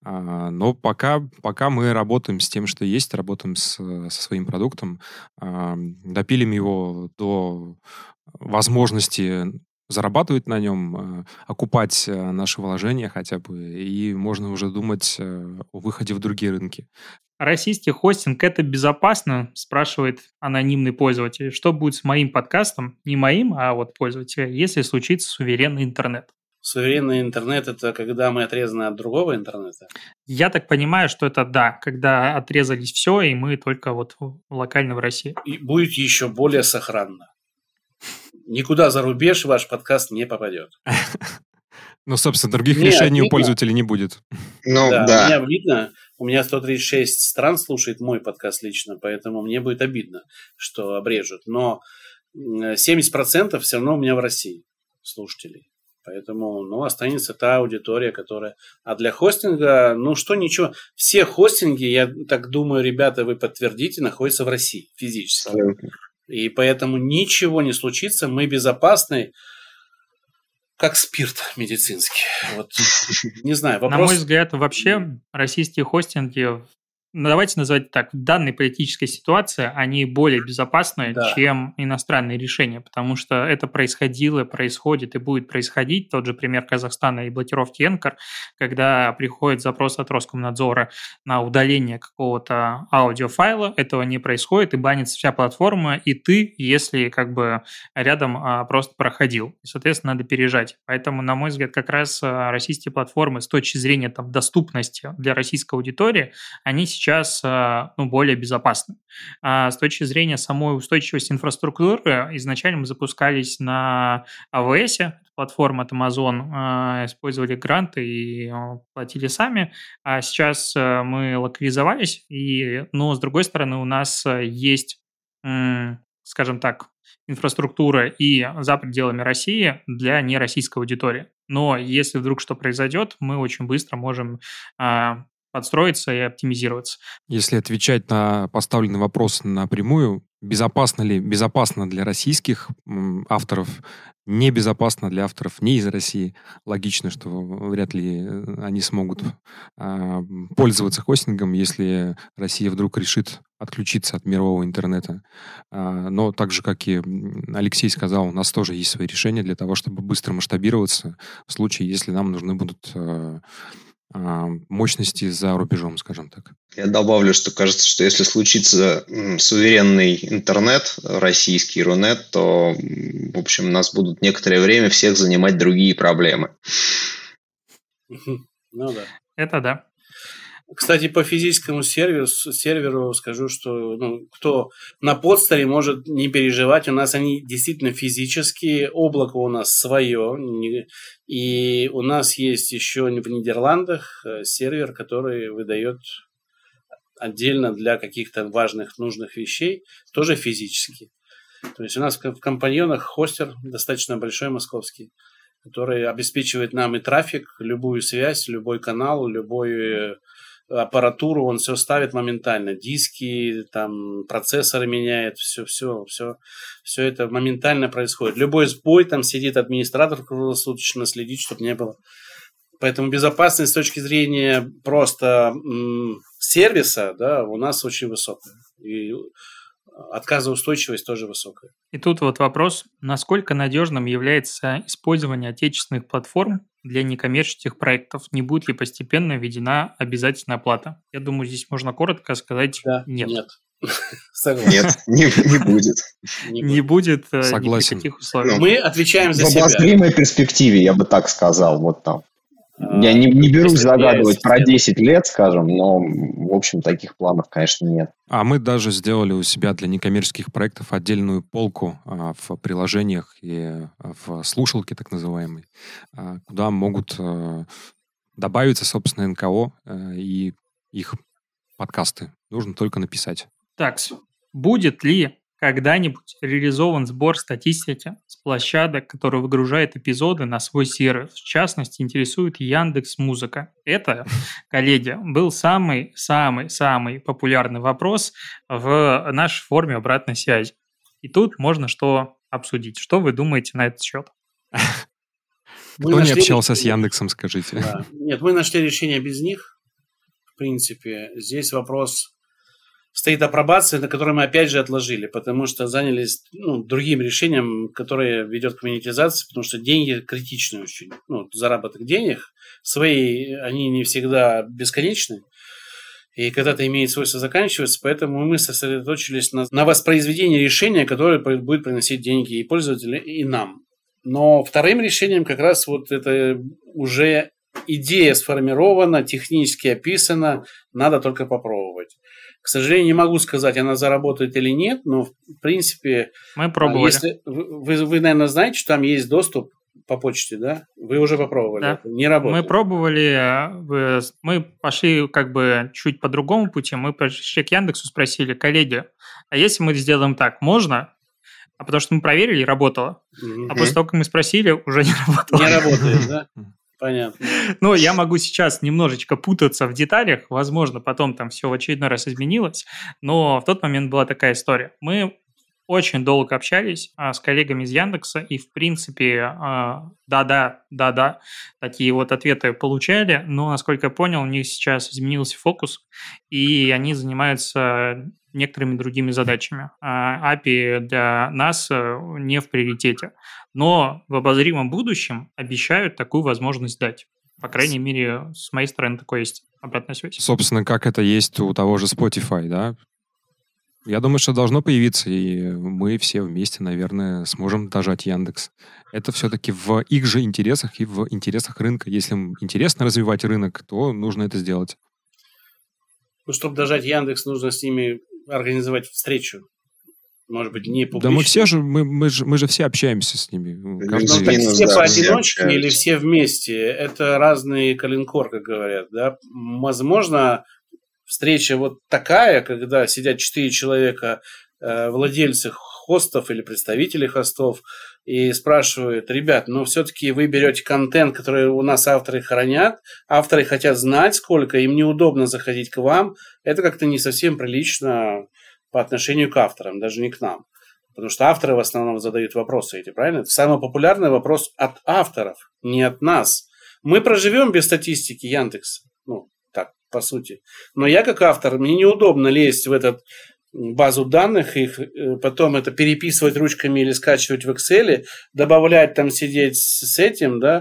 Но пока мы работаем с тем, что есть, работаем со своим продуктом, допилим его до возможности зарабатывать на нем, окупать наши вложения хотя бы, и можно уже думать о выходе в другие рынки. Российский хостинг – это безопасно? Спрашивает анонимный пользователь. Что будет с моим подкастом? Не моим, а вот пользователя, если случится суверенный интернет. Суверенный интернет – это когда мы отрезаны от другого интернета? Я так понимаю, что это да, когда отрезались все, и мы только вот локально в России. И будет еще более сохранно. Никуда за рубеж ваш подкаст не попадет. Ну, собственно, других Мне решений у обидно. пользователей не будет. Ну, Да, да. мне обидно. У меня 136 стран слушает мой подкаст лично, поэтому мне будет обидно, что обрежут. Но 70% все равно у меня в России слушателей. Поэтому, ну, останется та аудитория, которая... А для хостинга, ну, что ничего. Все хостинги, я так думаю, ребята, вы подтвердите, находятся в России физически. Абсолютно. И поэтому ничего не случится. Мы безопасны, как спирт медицинский. Вот. Не знаю, На мой вопрос... взгляд, вообще российские хостинги давайте называть так, в данной политической ситуации они более безопасны, Да. чем иностранные решения, потому что это происходило, происходит и будет происходить. Тот же пример Казахстана и блокировки Энкор, когда приходит запрос от Роскомнадзора на удаление какого-то аудиофайла, этого не происходит, и банится вся платформа, и ты, если как бы рядом просто проходил. И, соответственно, надо переезжать. Поэтому, на мой взгляд, как раз российские платформы с точки зрения там, доступности для российской аудитории, они сейчас более безопасны. А с точки зрения самой устойчивости инфраструктуры, изначально мы запускались на AWS, платформа от Amazon, использовали гранты и платили сами, а сейчас мы локализовались, но с другой стороны у нас есть, скажем так, инфраструктура и за пределами России для нероссийской аудитории. Но если вдруг что произойдет, мы очень быстро можем подстроиться и оптимизироваться. Если отвечать на поставленный вопрос напрямую, безопасно для российских авторов, небезопасно для авторов не из России. Логично, что вряд ли они смогут пользоваться хостингом, если Россия вдруг решит отключиться от мирового интернета. Но так же, как и Алексей сказал, у нас тоже есть свои решения для того, чтобы быстро масштабироваться в случае, если нам нужны будут мощности за рубежом, скажем так. Я добавлю, что кажется, что если случится суверенный интернет, российский Рунет, то, в общем, нас будут некоторое время всех занимать другие проблемы. Ну да. Это да. Кстати, по физическому серверу скажу, что кто на подстере может не переживать. У нас они действительно физические, облако у нас свое. И у нас есть еще в Нидерландах сервер, который выдает отдельно для каких-то важных, нужных вещей, тоже физически. То есть у нас в компаньонах хостер достаточно большой московский, который обеспечивает нам и трафик, любую связь, любой канал, любую аппаратуру, он все ставит моментально. Диски, там, процессоры меняет, все это моментально происходит. Любой сбой, там сидит администратор круглосуточно, следит, чтобы не было. Поэтому безопасность с точки зрения просто сервиса, да, у нас очень высокая. И отказоустойчивость тоже высокая. И тут вот вопрос, насколько надежным является использование отечественных платформ для некоммерческих проектов? Не будет ли постепенно введена обязательная оплата? Я думаю, здесь можно коротко сказать нет. Нет. Нет, не будет. Не будет Согласен. никаких условий. Мы отвечаем за себя. В обозримой перспективе, я бы так сказал, вот там. Я не берусь загадывать про 10 лет, скажем, но, в общем, таких планов, конечно, нет. А мы даже сделали у себя для некоммерческих проектов отдельную полку в приложениях и в слушалке, так называемой, куда могут добавиться, собственно, НКО и их подкасты. Нужно только написать. Так, будет ли когда-нибудь реализован сбор статистики с площадок, которые выгружают эпизоды на свой сервер? В частности, интересует Яндекс.Музыка. Это, коллеги, был самый популярный вопрос в нашей форме обратной связи. И тут можно что обсудить. Что вы думаете на этот счет? Кто не общался с Яндексом, скажите? Да. Нет, мы нашли решение без них. В принципе, здесь вопрос... Стоит апробация, на которую мы опять же отложили, потому что занялись другим решением, которое ведет к монетизации, потому что деньги критичны очень. Заработок денег свои, они не всегда бесконечны, и когда-то имеет свойство заканчиваться, поэтому мы сосредоточились на воспроизведении решения, которое будет приносить деньги и пользователям, и нам. Но вторым решением как раз вот это уже идея сформирована, технически описана, надо только попробовать. К сожалению, не могу сказать, она заработает или нет, но в принципе... Мы пробовали. Если вы, наверное, знаете, что там есть доступ по почте, да? Вы уже попробовали. Да. Это не работает. Мы пробовали, мы пошли как бы чуть по другому пути. Мы пришли к Яндексу, спросили, коллеги, а если мы сделаем так, можно? А потому что мы проверили, и работало. А после того, как мы спросили, уже не работало. Не работает, да? Понятно. Ну, я могу сейчас немножечко путаться в деталях, возможно, потом там все в очередной раз изменилось, но в тот момент была такая история. Мы очень долго общались с коллегами из Яндекса, и, в принципе, да-да, такие вот ответы получали, но, насколько я понял, у них сейчас изменился фокус, и они занимаются некоторыми другими задачами. API для нас не в приоритете, но в обозримом будущем обещают такую возможность дать. По крайней мере, с моей стороны такое есть обратная связь. Собственно, как это есть у того же Spotify, да? Я думаю, что должно появиться, и мы все вместе, наверное, сможем дожать Яндекс. Это все-таки в их же интересах и в интересах рынка. Если им интересно развивать рынок, то нужно это сделать. Ну, чтобы дожать Яндекс, нужно с ними организовать встречу. Может быть, не публично. Да мы все же, мы же все общаемся с ними. Все поодиночке или все вместе. Это разные коленкор, как говорят. Да? Возможно, встреча вот такая, когда сидят 4 человека, владельцы хостов или представители хостов, и спрашивают: ребят, ну все-таки вы берете контент, который у нас авторы хранят, авторы хотят знать сколько, им неудобно заходить к вам, это как-то не совсем прилично по отношению к авторам, даже не к нам. Потому что авторы в основном задают вопросы эти, правильно? Это самый популярный вопрос от авторов, не от нас. Мы проживем без статистики Яндекса, ну, так, по сути. Но я как автор, мне неудобно лезть в эту базу данных, их потом это переписывать ручками или скачивать в Excel, добавлять там, сидеть с этим, да.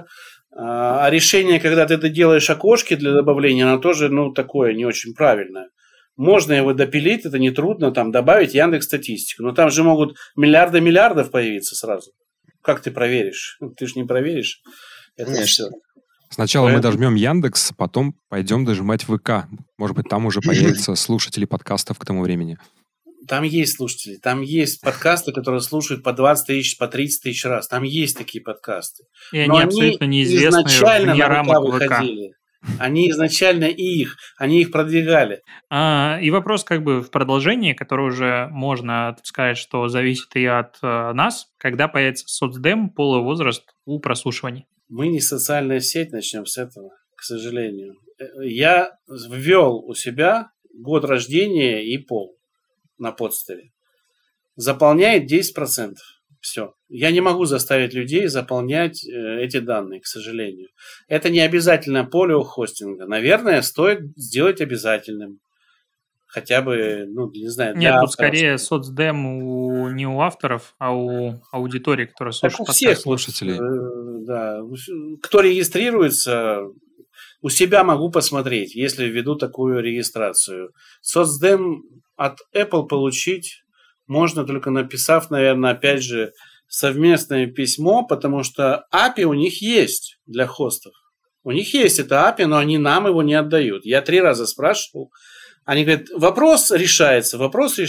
А решение, когда ты это делаешь окошки для добавления, оно тоже, ну, такое не очень правильное. Можно его допилить, это нетрудно, там, добавить Яндекс.Статистику. Но там же могут миллиарды миллиардов появиться сразу. Как ты проверишь? Ты же не проверишь. Это все. Сначала мы дожмем Яндекс, потом пойдем дожимать ВК. Может быть, там уже появятся слушатели подкастов к тому времени. Там есть слушатели. Там есть подкасты, которые слушают по 20 тысяч, по 30 тысяч раз. Там есть такие подкасты. И они абсолютно неизвестные изначально вне на рамок ВК выходили. Они изначально они их продвигали. И вопрос как бы в продолжении, который уже можно сказать, что зависит и от нас, когда появится соцдем, пол и возраст у прослушиваний. Мы не социальная сеть, начнем с этого, к сожалению. Я ввел у себя год рождения и пол на подставе. Заполняет 10%. Все. Я не могу заставить людей заполнять эти данные, к сожалению. Это не обязательно поле у хостинга. Наверное, стоит сделать обязательным. Хотя бы, ну, не знаю. Нет, тут скорее соцдем не у авторов, а у аудитории, которая слушает подкаст. У всех слушателей. Да. Кто регистрируется, у себя могу посмотреть, если введу такую регистрацию. Соцдем от Apple получить можно, только написав, наверное, опять же, совместное письмо, потому что API у них есть для хостов. У них есть это API, но они нам его не отдают. Я 3 раза спрашивал. Они говорят, вопрос решается.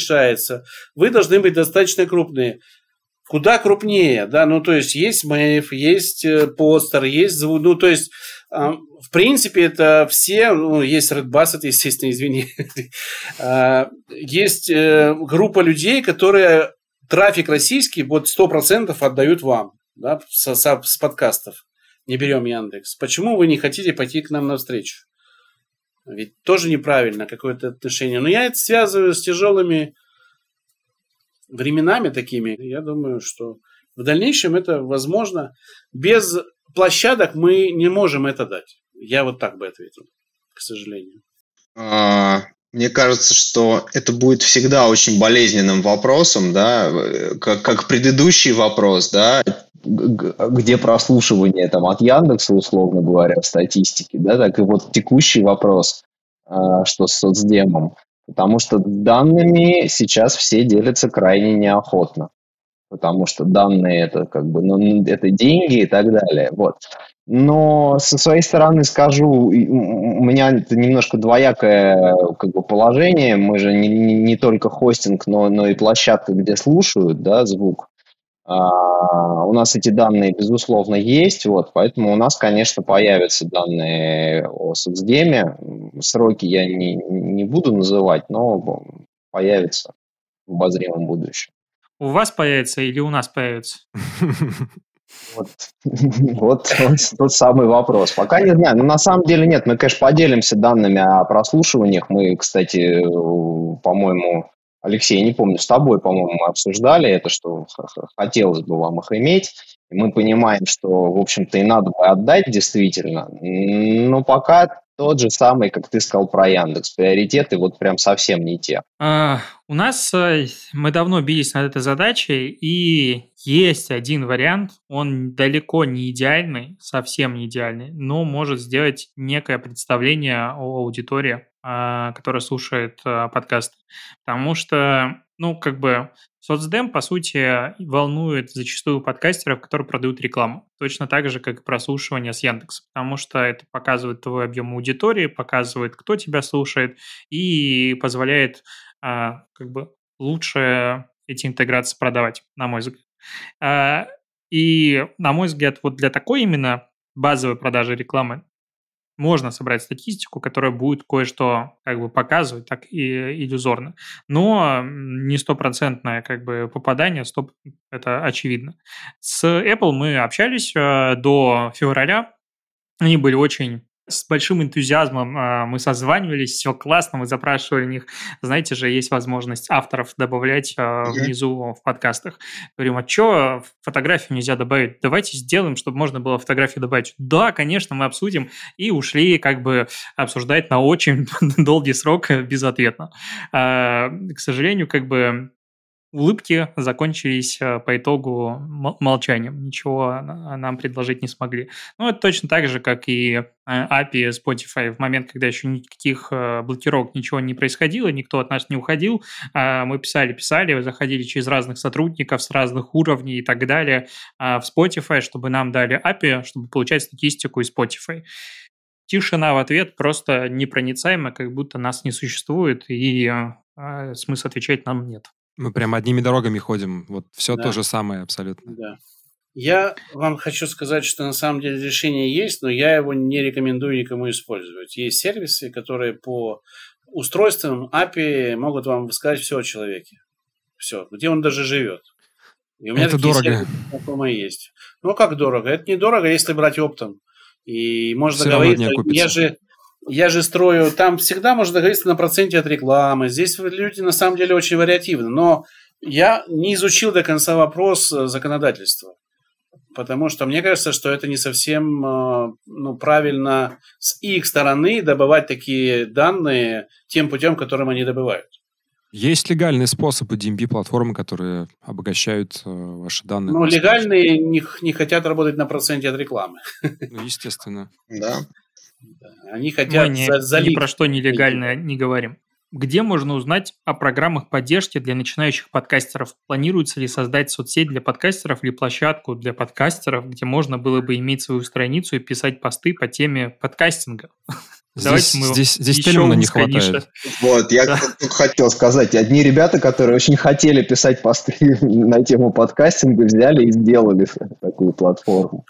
Вы должны быть достаточно крупные. Куда крупнее, да, ну, то есть, есть Мэйв, есть Постер, есть звук, ну, то есть, в принципе, это все, ну, есть Redbus, это, естественно, извини, есть группа людей, которые трафик российский вот 100% отдают вам, да, с подкастов, не берем Яндекс. Почему вы не хотите пойти к нам навстречу? Ведь тоже неправильно какое-то отношение. Но я это связываю с тяжелыми временами такими. Я думаю, что в дальнейшем это возможно. Без площадок мы не можем это дать. Я вот так бы ответил, к сожалению. Мне кажется, что это будет всегда очень болезненным вопросом, да, как предыдущий вопрос, да, где прослушивание там от Яндекса, условно говоря, в статистике, да, так и вот текущий вопрос, что с соцдемом. Потому что данными сейчас все делятся крайне неохотно. Потому что данные это как бы, ну, это деньги и так далее. Вот. Но со своей стороны скажу, у меня это немножко двоякое как бы положение. Мы же не только хостинг, но и площадка, где слушают, да, звук. У нас эти данные, безусловно, есть, вот, поэтому у нас, конечно, появятся данные о соцдеме. Сроки я не буду называть, но появятся в обозримом будущем. У вас появится или у нас появится? Вот тот самый вопрос. Пока не знаю. Но на самом деле нет. Мы, конечно, поделимся данными о прослушиваниях. Мы, кстати, по-моему, Алексей, не помню, с тобой, по-моему, мы обсуждали это, что хотелось бы вам их иметь. И мы понимаем, что, в общем-то, и надо бы отдать действительно. Но пока тот же самый, как ты сказал про Яндекс. Приоритеты вот прям совсем не те. У нас мы давно бились над этой задачей, и есть один вариант, он далеко не идеальный, совсем не идеальный, но может сделать некое представление о аудитории, которая слушает подкасты. Потому что, соцдем, по сути, волнует зачастую подкастеров, которые продают рекламу. Точно так же, как и прослушивание с Яндекса. Потому что это показывает твой объем аудитории, показывает, кто тебя слушает, и позволяет лучше эти интеграции продавать, на мой взгляд. И, на мой взгляд, вот для такой именно базовой продажи рекламы можно собрать статистику, которая будет кое-что показывать, так и иллюзорно. Но не стопроцентное попадание, это очевидно. С Apple мы общались до февраля. Они были очень с большим энтузиазмом, мы созванивались, все классно, мы запрашивали у них. Знаете же, есть возможность авторов добавлять внизу в подкастах. Говорим, а что фотографию нельзя добавить? Давайте сделаем, чтобы можно было фотографию добавить. Да, конечно, мы обсудим. И ушли обсуждать на очень долгий срок безответно. К сожалению, улыбки закончились по итогу молчанием. Ничего нам предложить не смогли. Ну, это точно так же, как и API Spotify. В момент, когда еще никаких блокировок, ничего не происходило, никто от нас не уходил, мы писали, заходили через разных сотрудников с разных уровней и так далее в Spotify, чтобы нам дали API, чтобы получать статистику из Spotify. Тишина в ответ просто непроницаема, как будто нас не существует, и смысла отвечать нам нет. Мы прям одними дорогами ходим. Вот все то же самое абсолютно. Да. Я вам хочу сказать, что на самом деле решение есть, но я его не рекомендую никому использовать. Есть сервисы, которые по устройствам API могут вам сказать все о человеке. Все, где он даже живет. И у меня это дорого. Знакомые есть. Ну, как дорого? Это недорого, если брать оптом. И можно договориться. Я же строю, там всегда можно договориться на проценте от рекламы. Здесь люди на самом деле очень вариативны. Но я не изучил до конца вопрос законодательства. Потому что мне кажется, что это не совсем правильно с их стороны добывать такие данные тем путем, которым они добывают. Есть легальные способы DMP-платформы, которые обогащают ваши данные. Но легальные не хотят работать на проценте от рекламы. Ну, естественно. Да. Они хотят ни про что нелегальное не говорим. Где можно узнать о программах поддержки для начинающих подкастеров? Планируется ли создать соцсеть для подкастеров или площадку для подкастеров, где можно было бы иметь свою страницу и писать посты по теме подкастинга? Здесь термина не хватает. Вот, я только хотел сказать. Одни ребята, которые очень хотели писать посты на тему подкастинга, взяли и сделали такую платформу.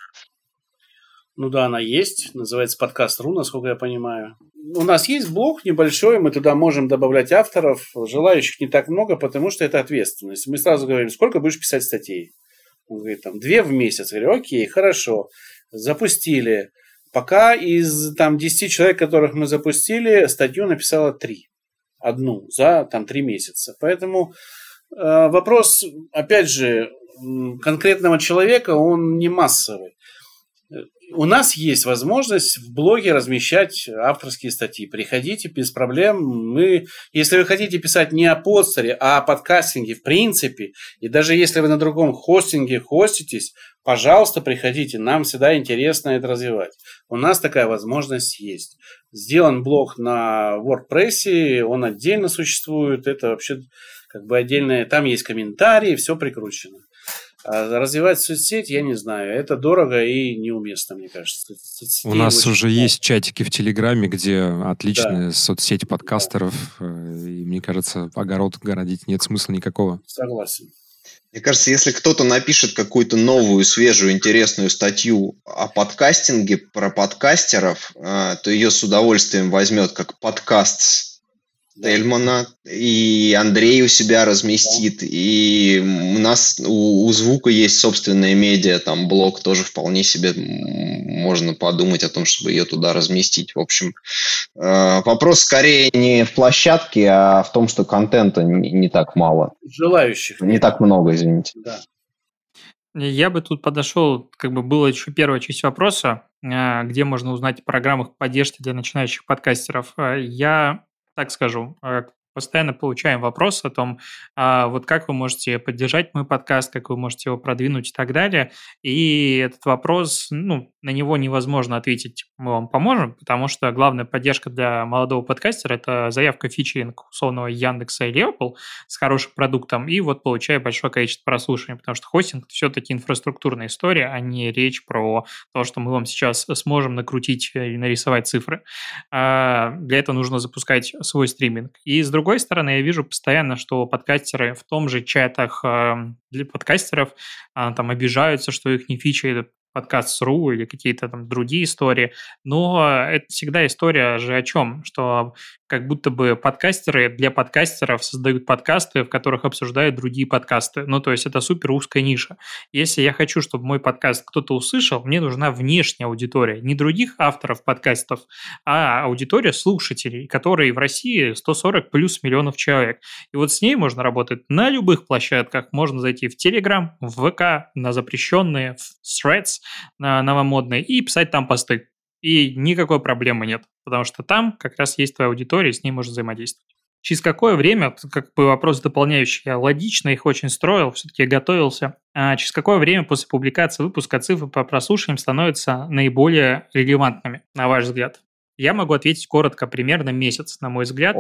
Ну да, она есть. Называется подкаст.ру, насколько я понимаю. У нас есть блог небольшой, мы туда можем добавлять авторов. Желающих не так много, потому что это ответственность. Мы сразу говорим, сколько будешь писать статей? Он говорит, 2 в месяц. Я говорю, окей, хорошо. Запустили. Пока из 10 человек, которых мы запустили, статью написало 3. Одну за 3 месяца. Поэтому вопрос, опять же, конкретного человека, он не массовый. У нас есть возможность в блоге размещать авторские статьи. Приходите без проблем. Если вы хотите писать не о подстере, а о подкастинге в принципе, и даже если вы на другом хостинге хоститесь, пожалуйста, приходите. Нам всегда интересно это развивать. У нас такая возможность есть. Сделан блог на WordPress, он отдельно существует. Это вообще отдельное. Там есть комментарии, все прикручено. А развивать соцсеть, я не знаю. Это дорого и неуместно, мне кажется. У нас уже есть чатики в Телеграме, где отличная соцсеть подкастеров. И мне кажется, огород городить нет смысла никакого. Согласен. Мне кажется, если кто-то напишет какую-то новую, свежую, интересную статью о подкастинге, про подкастеров, то ее с удовольствием возьмет как подкаст Тельмана, и Андрей у себя разместит, и у нас у Звука есть собственная медиа, там блог тоже вполне себе можно подумать о том, чтобы ее туда разместить. В общем, вопрос скорее не в площадке, а в том, что контента не так мало. Желающих. Не так много, извините. Да. Я бы тут подошел, как бы была еще первая часть вопроса, где можно узнать о программах поддержки для начинающих подкастеров. Я так скажу, постоянно получаем вопрос о том, вот как вы можете поддержать мой подкаст, как вы можете его продвинуть и так далее. И этот вопрос, на него невозможно ответить, мы вам поможем, потому что главная поддержка для молодого подкастера – это заявка фичеринг условного Яндекса или Apple с хорошим продуктом, и вот получая большое количество прослушиваний, потому что хостинг – все-таки инфраструктурная история, а не речь про то, что мы вам сейчас сможем накрутить и нарисовать цифры. Для этого нужно запускать свой стриминг. И с другой стороны, я вижу постоянно, что подкастеры в том же чатах для подкастеров там обижаются, что их не фичерят подкаст.ру или какие-то там другие истории. Но это всегда история же о чем? Что как будто бы подкастеры для подкастеров создают подкасты, в которых обсуждают другие подкасты. То есть это супер узкая ниша. Если я хочу, чтобы мой подкаст кто-то услышал, мне нужна внешняя аудитория. Не других авторов подкастов, а аудитория слушателей, которые в России 140 плюс миллионов человек. И вот с ней можно работать на любых площадках. Можно зайти в Telegram, в ВК, на запрещенные, в Threads, на новомодные, и писать там посты. И никакой проблемы нет, потому что там как раз есть твоя аудитория, и с ней можно взаимодействовать. Через какое время, как бы вопрос дополняющий, я логично их очень строил, все-таки готовился, через какое время после публикации выпуска цифры по прослушиваниям становятся наиболее релевантными, на ваш взгляд? Я могу ответить коротко, примерно месяц, на мой взгляд.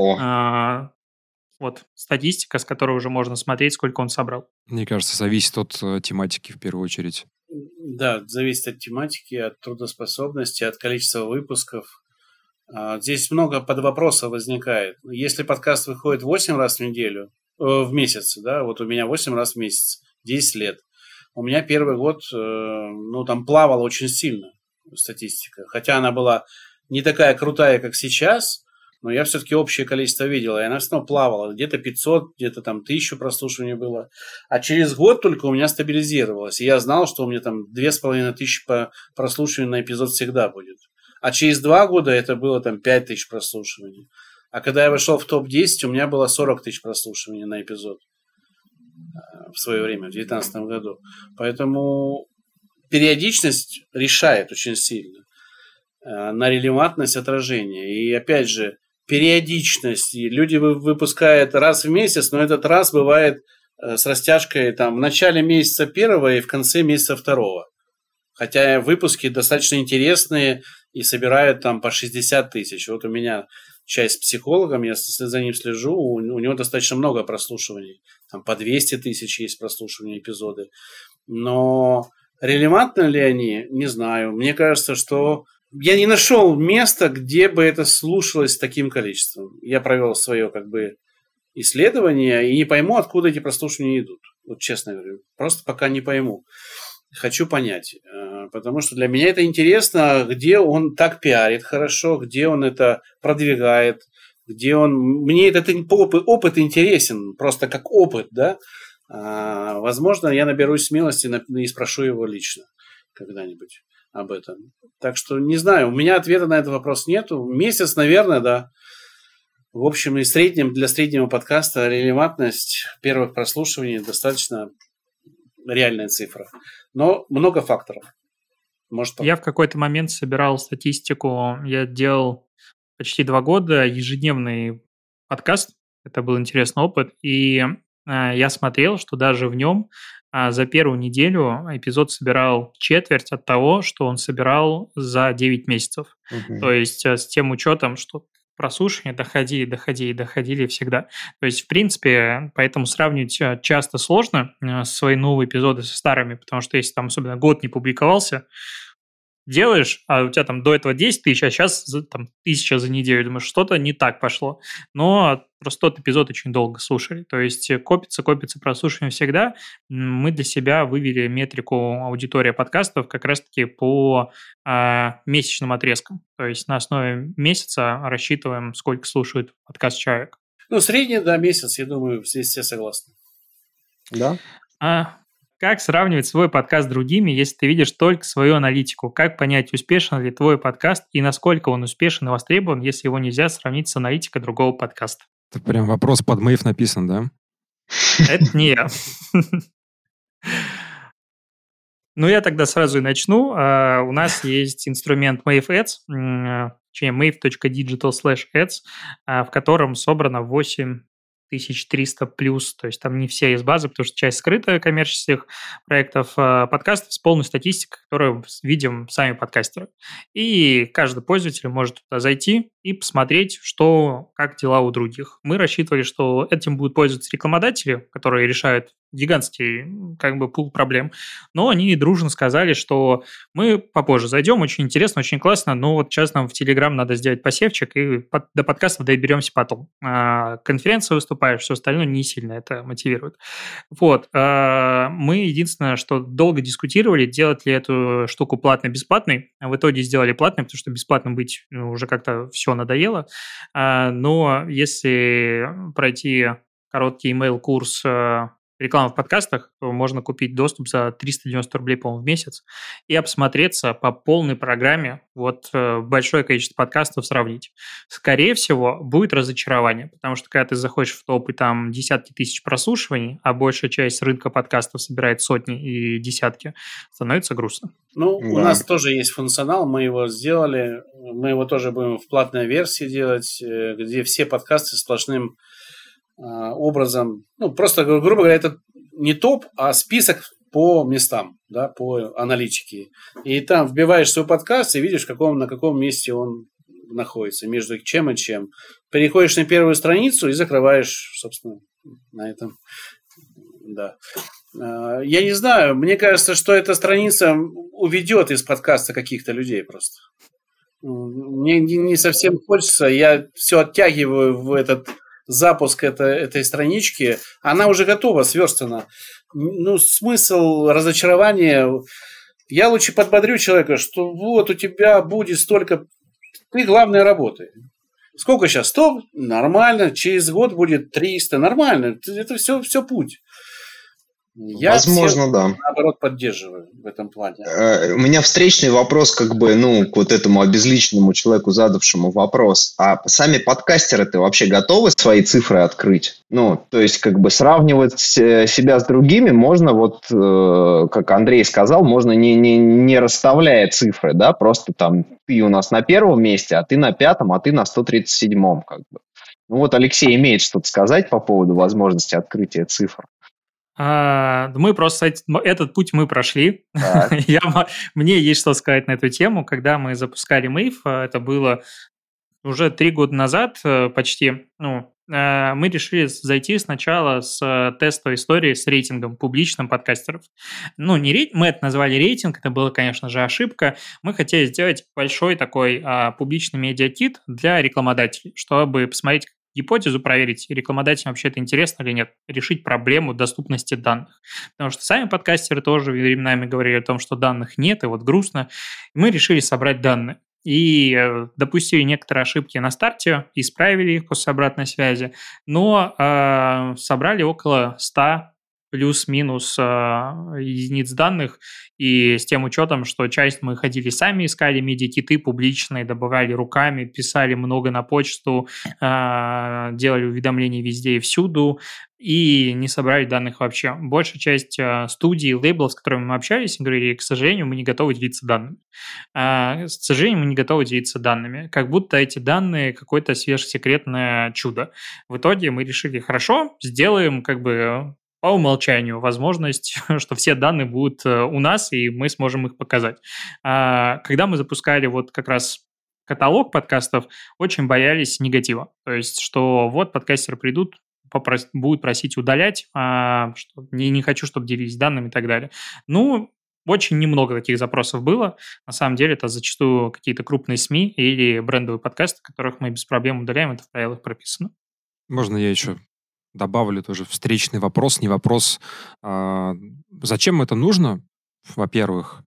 Вот статистика, с которой уже можно смотреть, сколько он собрал. Мне кажется, зависит от тематики в первую очередь. Да, зависит от тематики, от трудоспособности, от количества выпусков. Здесь много подвопросов возникает. Если подкаст выходит 8 раз в неделю, в месяц, да, вот у меня 8 раз в месяц, 10 лет. У меня первый год, там плавала очень сильно статистика. Хотя она была не такая крутая, как сейчас, но я все-таки общее количество видел, и она все равно плавала. Где-то 500, где-то там 1000 прослушиваний было. А через год только у меня стабилизировалось. И я знал, что у меня там 2500 прослушиваний на эпизод всегда будет. А через 2 года это было там 5000 прослушиваний. А когда я вошел в топ-10, у меня было 40 тысяч прослушиваний на эпизод в свое время, в 2019 году. Поэтому периодичность решает очень сильно на релевантность отражения. И опять же, периодичность. И люди выпускают раз в месяц, но этот раз бывает с растяжкой там, в начале месяца первого и в конце месяца второго. Хотя выпуски достаточно интересные и собирают там по 60 тысяч. Вот у меня часть с психологом, я за ним слежу, у него достаточно много прослушиваний. Там по 200 тысяч есть прослушивания эпизоды. Но релевантны ли они, не знаю. Мне кажется, что я не нашел места, где бы это слушалось таким количеством. Я провел свое исследование и не пойму, откуда эти прослушивания идут. Вот честно говорю. Просто пока не пойму. Хочу понять. Потому что для меня это интересно, где он так пиарит хорошо, где он это продвигает, где он... Мне этот опыт интересен, просто как опыт, да. Возможно, я наберусь смелости и спрошу его лично когда-нибудь об этом. Так что не знаю, у меня ответа на этот вопрос нету. Месяц, наверное, да. В общем, и для среднего подкаста релевантность первых прослушиваний достаточно реальная цифра. Но много факторов. Я в какой-то момент собирал статистику. Я делал почти 2 года ежедневный подкаст. Это был интересный опыт. И я смотрел, что даже в нем за первую неделю эпизод собирал четверть от того, что он собирал за 9 месяцев. То есть с тем учетом, что прослушивания доходили всегда. То есть, в принципе, поэтому сравнивать часто сложно свои новые эпизоды со старыми, потому что если там особенно год не публиковался, делаешь, а у тебя там до этого 10 тысяч, а сейчас там 1000 за неделю. Думаешь, что-то не так пошло. Но просто тот эпизод очень долго слушали. То есть копится прослушивание всегда. Мы для себя вывели метрику аудитория подкастов как раз-таки по месячным отрезкам. То есть на основе месяца рассчитываем, сколько слушает подкаст человек. Ну, средний, да, месяц, я думаю, здесь все согласны. Да. Как сравнивать свой подкаст с другими, если ты видишь только свою аналитику? Как понять, успешен ли твой подкаст и насколько он успешен и востребован, если его нельзя сравнить с аналитикой другого подкаста? Это прям вопрос под Мэйв написан, да? Это не я. Ну, я тогда сразу и начну. У нас есть инструмент Mave Ads, mave.digital/ads, в котором собрано 8300 плюс, то есть там не все из базы, потому что часть скрыта коммерческих проектов, подкастов с полной статистикой, которую видим сами подкастеры. И каждый пользователь может туда зайти и посмотреть, как дела у других. Мы рассчитывали, что этим будут пользоваться рекламодатели, которые решают гигантский пул проблем, но они дружно сказали, что мы попозже зайдем, очень интересно, очень классно, но вот сейчас нам в Telegram надо сделать посевчик, и до подкастов доберемся потом. Конференция выступаешь, все остальное не сильно это мотивирует. Вот. Мы единственное, что долго дискутировали, делать ли эту штуку платной-бесплатной, а в итоге сделали платной, потому что бесплатным быть уже как-то все надоело, но если пройти короткий email-курс реклама в подкастах, то можно купить доступ за 390 рублей, по-моему, в месяц и обсмотреться по полной программе большое количество подкастов сравнить. Скорее всего, будет разочарование, потому что когда ты заходишь в топ, и там десятки тысяч прослушиваний, а большая часть рынка подкастов собирает сотни и десятки, становится грустно. Ну, у нас тоже есть функционал, мы его сделали, мы его тоже будем в платной версии делать, где все подкасты сплошным образом, просто, грубо говоря, это не топ, а список по местам, да, по аналитике. И там вбиваешь свой подкаст и видишь, на каком месте он находится, между чем и чем. Переходишь на первую страницу и закрываешь, собственно, на этом. Да. Я не знаю, мне кажется, что эта страница уведет из подкаста каких-то людей просто. Мне не совсем хочется, я все оттягиваю в этот запуск этой странички, она уже готова, сверстана. Смысл разочарования, я лучше подбодрю человека, что вот у тебя будет столько, ты главное работай. Сколько сейчас? 100? Нормально. Через год будет 300. Нормально. Это все путь. Я Возможно, да. Наоборот, поддерживаю в этом плане. У меня встречный вопрос, к вот этому обезличенному человеку, задавшему вопрос. А сами подкастеры-то вообще готовы свои цифры открыть? То есть, сравнивать себя с другими можно, как Андрей сказал, можно не расставляя цифры, да, просто там ты у нас на первом месте, а ты на 5-м, а ты на 137-м, Алексей имеет что-то сказать по поводу возможности открытия цифр. Мы просто этот путь мы прошли. Мне есть что сказать на эту тему. Когда мы запускали Мэйв, это было уже 3 года назад почти, мы решили зайти сначала с тестовой историей с рейтингом публичным подкастеров. Мы это назвали рейтинг, это была, конечно же, ошибка. Мы хотели сделать большой такой публичный медиакит для рекламодателей, чтобы посмотреть гипотезу, проверить, рекламодателям вообще это интересно или нет, решить проблему доступности данных. Потому что сами подкастеры тоже временами говорили о том, что данных нет, и грустно. Мы решили собрать данные. И допустили некоторые ошибки на старте, исправили их после обратной связи, но собрали около 100 плюс-минус единиц данных, и с тем учетом, что часть мы ходили сами, искали медиакиты публичные, добавляли руками, писали много на почту, делали уведомления везде и всюду, и не собрали данных вообще. Большая часть студий, лейблов, с которыми мы общались, говорили, к сожалению, мы не готовы делиться данными. К сожалению, мы не готовы делиться данными. Как будто эти данные какое-то сверхсекретное чудо. В итоге мы решили, хорошо, сделаем по умолчанию возможность, что все данные будут у нас, и мы сможем их показать. Когда мы запускали как раз каталог подкастов, очень боялись негатива. То есть, что подкастеры придут, будут просить удалять, что не хочу, чтобы делились данными и так далее. Очень немного таких запросов было. На самом деле, это зачастую какие-то крупные СМИ или брендовые подкасты, которых мы без проблем удаляем, это в правилах прописано. Можно я еще добавлю тоже встречный вопрос, не вопрос. Зачем это нужно, во-первых?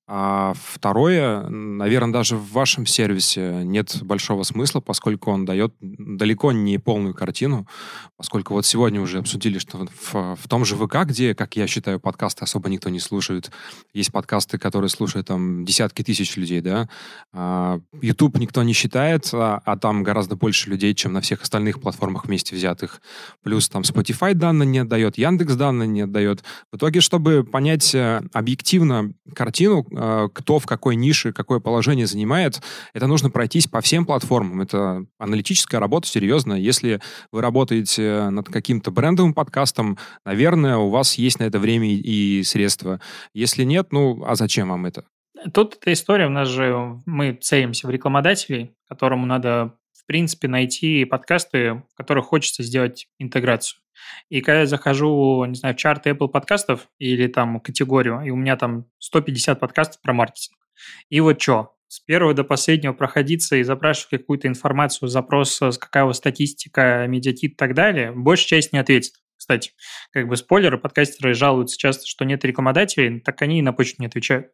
А второе, наверное, даже в вашем сервисе нет большого смысла, поскольку он дает далеко не полную картину, поскольку вот сегодня уже обсудили, что в том же ВК, где, как я считаю, подкасты особо никто не слушает, есть подкасты, которые слушают там десятки тысяч людей, да, YouTube никто не считает, а там гораздо больше людей, чем на всех остальных платформах вместе взятых. Плюс там Spotify данные не отдает, Яндекс данные не отдает. В итоге, чтобы понять объективно картину, кто в какой нише, какое положение занимает, это нужно пройтись по всем платформам. Это аналитическая работа серьезная. Если вы работаете над каким-то брендовым подкастом, наверное, у вас есть на это время и средства. Если нет, ну, а зачем вам это? Тут эта история, у нас же мы целимся в рекламодателей, которому надо, в принципе, найти подкасты, в которых хочется сделать интеграцию. И когда я захожу, не знаю, в чарт Apple подкастов или там категорию, и у меня там 150 подкастов про маркетинг. И вот что, с первого до последнего проходиться и запрашивать какую-то информацию, запрос, какая у вас статистика, медиатит и так далее, большая часть не ответит. Кстати, как бы спойлеры, подкастеры жалуются часто, что нет рекламодателей, так они и на почту не отвечают.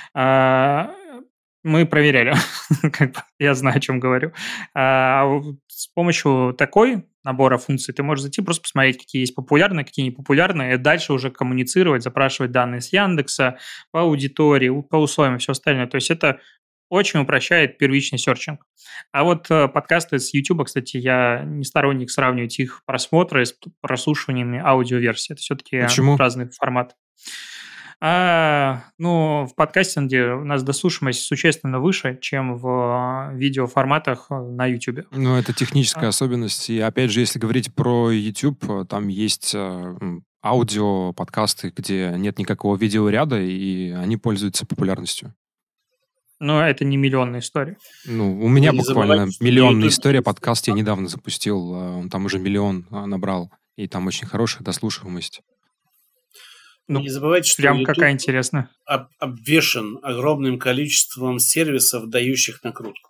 Мы проверяли, я знаю, о чем говорю. С помощью такой набора функций ты можешь зайти, просто посмотреть, какие есть популярные, какие непопулярные, и дальше уже коммуницировать, запрашивать данные с Яндекса, по аудитории, по условиям и все остальное. То есть это очень упрощает первичный серчинг. А вот подкасты с YouTube, кстати, я не сторонник сравнивать их просмотры с прослушиваниями аудиоверсии. Это все-таки разный формат. В подкастинге у нас дослушиваемость существенно выше, чем в видеоформатах на YouTube. Ну, это техническая особенность. И опять же, если говорить про YouTube, там есть аудио-подкасты, где нет никакого видеоряда, и они пользуются популярностью. Но это не миллионная история. Ну, у меня буквально миллионная история. Подкаст я недавно запустил. Он там уже 1 миллион набрал. И там очень хорошая дослушиваемость. Ну, не забывайте, что прям YouTube какая интересная. Обвешен огромным количеством сервисов, дающих накрутку.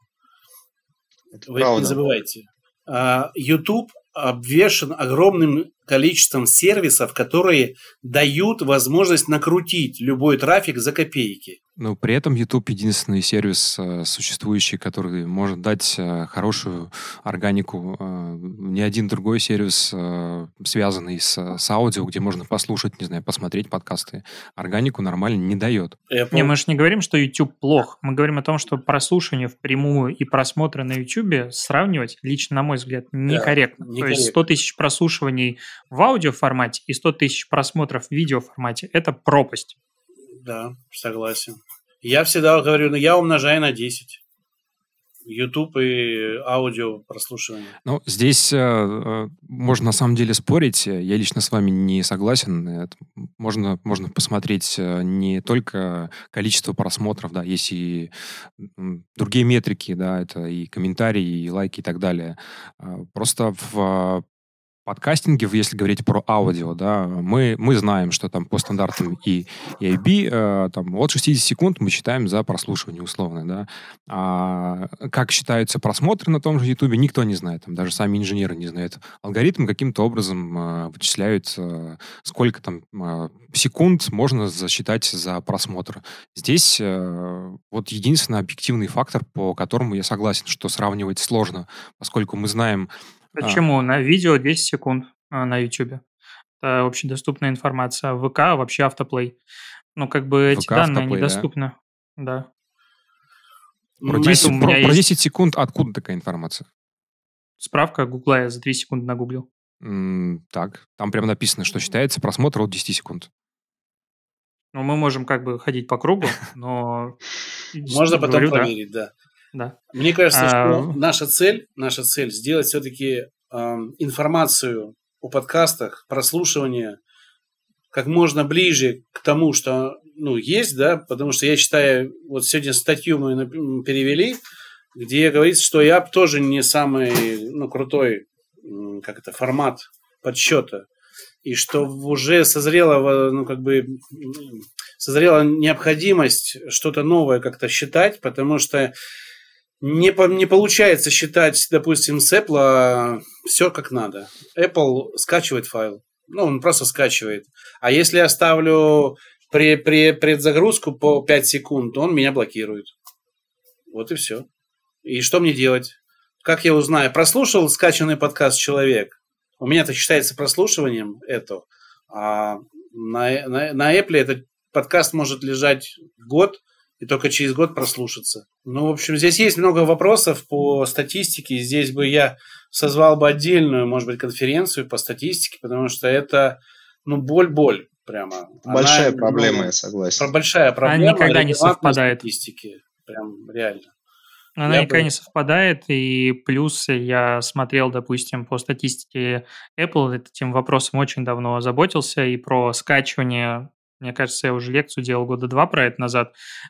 Вы не забывайте. YouTube обвешен огромным количеством сервисов, которые дают возможность накрутить любой трафик за копейки. Но при этом YouTube единственный сервис существующий, который может дать хорошую органику. Ни один другой сервис, связанный с аудио, где можно послушать, не знаю, посмотреть подкасты, органику нормально не дает. Не, мы же не говорим, что YouTube плох. Мы говорим о том, что прослушивание впрямую и просмотры на YouTube сравнивать, лично на мой взгляд, некорректно. То есть 100 тысяч прослушиваний в аудиоформате и 100 тысяч просмотров в видеоформате – это пропасть. Да, согласен. Я всегда говорю, я умножаю на 10. YouTube и аудио прослушивание. Ну, здесь можно на самом деле спорить. Я лично с вами не согласен. Можно посмотреть не только количество просмотров, да, есть и другие метрики, да, это и комментарии, и лайки и так далее. Просто в подкастинге, если говорить про аудио, да, мы знаем, что там по стандартам EIB там, от 60 секунд мы считаем за прослушивание условно, да. А как считаются просмотры на том же YouTube, никто не знает. Там, даже сами инженеры не знают. Алгоритм каким-то образом вычисляют, сколько там секунд можно засчитать за просмотр. Здесь вот единственный объективный фактор, по которому я согласен, что сравнивать сложно, поскольку мы знаем. Почему? На видео 10 секунд на YouTube. Это общедоступная информация. В ВК вообще автоплей. Ну, как бы эти данные автоплей, недоступны. Да. Про 10 секунд откуда такая информация? Справка Гугла, я за 3 секунды нагуглил. Так, там прямо написано, что считается просмотр от 10 секунд. Ну, мы можем как бы ходить по кругу, но... Можно потом проверить, да. Да. Мне кажется, что наша цель сделать все-таки информацию о подкастах, прослушивание как можно ближе к тому, что есть, да, потому что я считаю, вот сегодня статью мы перевели, где говорится, что я тоже не самый крутой формат подсчета, и что уже созрела необходимость что-то новое как-то считать, потому что не получается считать, допустим, с Apple все как надо. Apple скачивает файл. Он просто скачивает. А если я ставлю предзагрузку по 5 секунд, он меня блокирует. Вот и все. И что мне делать? Как я узнаю? Прослушал скачанный подкаст человек. У меня это считается прослушиванием, это. А на Apple этот подкаст может лежать год, и только через год прослушаться. Ну, в общем, здесь есть много вопросов по статистике. Здесь бы я созвал бы отдельную, может быть, конференцию по статистике, потому что это, боль прямо. Большая проблема, я согласен. Большая проблема. Она никогда не совпадает. Статистики. Прям реально. Она никогда не совпадает, и плюс я смотрел, допустим, по статистике Apple, этим вопросом очень давно озаботился, и про скачивание, мне кажется, я уже лекцию делал 2 года про это назад,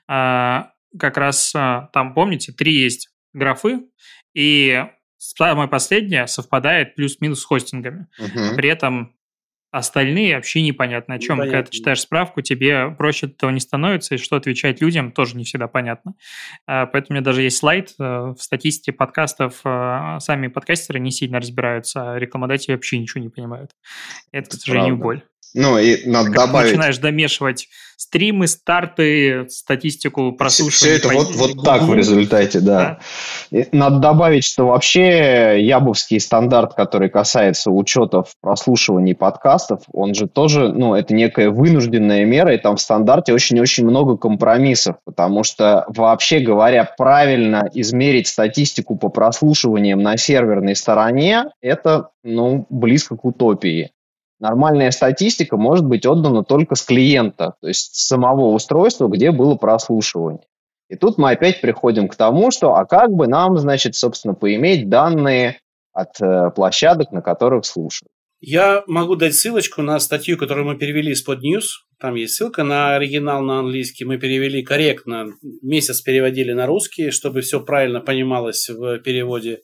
как раз там, помните, 3 есть графы, и самая последняя совпадает плюс-минус с хостингами. При этом остальные вообще непонятно о чем. Когда ты читаешь справку, тебе проще от этого не становится, и что отвечать людям тоже не всегда понятно. Поэтому у меня даже есть слайд в статистике подкастов. Сами подкастеры не сильно разбираются, а рекламодатели вообще ничего не понимают. Это, к сожалению, боль. Ну, и надо добавить... Ты начинаешь домешивать стримы, старты, статистику прослушивания. Все это вот так в результате, да. Надо добавить, что вообще ябовский стандарт, который касается учетов прослушиваний подкастов, он же тоже, это некая вынужденная мера, и там в стандарте очень-очень много компромиссов, потому что, вообще говоря, правильно измерить статистику по прослушиваниям на серверной стороне, это, близко к утопии. Нормальная статистика может быть отдана только с клиента, то есть с самого устройства, где было прослушивание. И тут мы опять приходим к тому, что как бы нам, собственно, поиметь данные от площадок, на которых слушают. Я могу дать ссылочку на статью, которую мы перевели с PodNews. Там есть ссылка на оригинал на английский. Мы перевели корректно, месяц переводили на русский, чтобы все правильно понималось в переводе.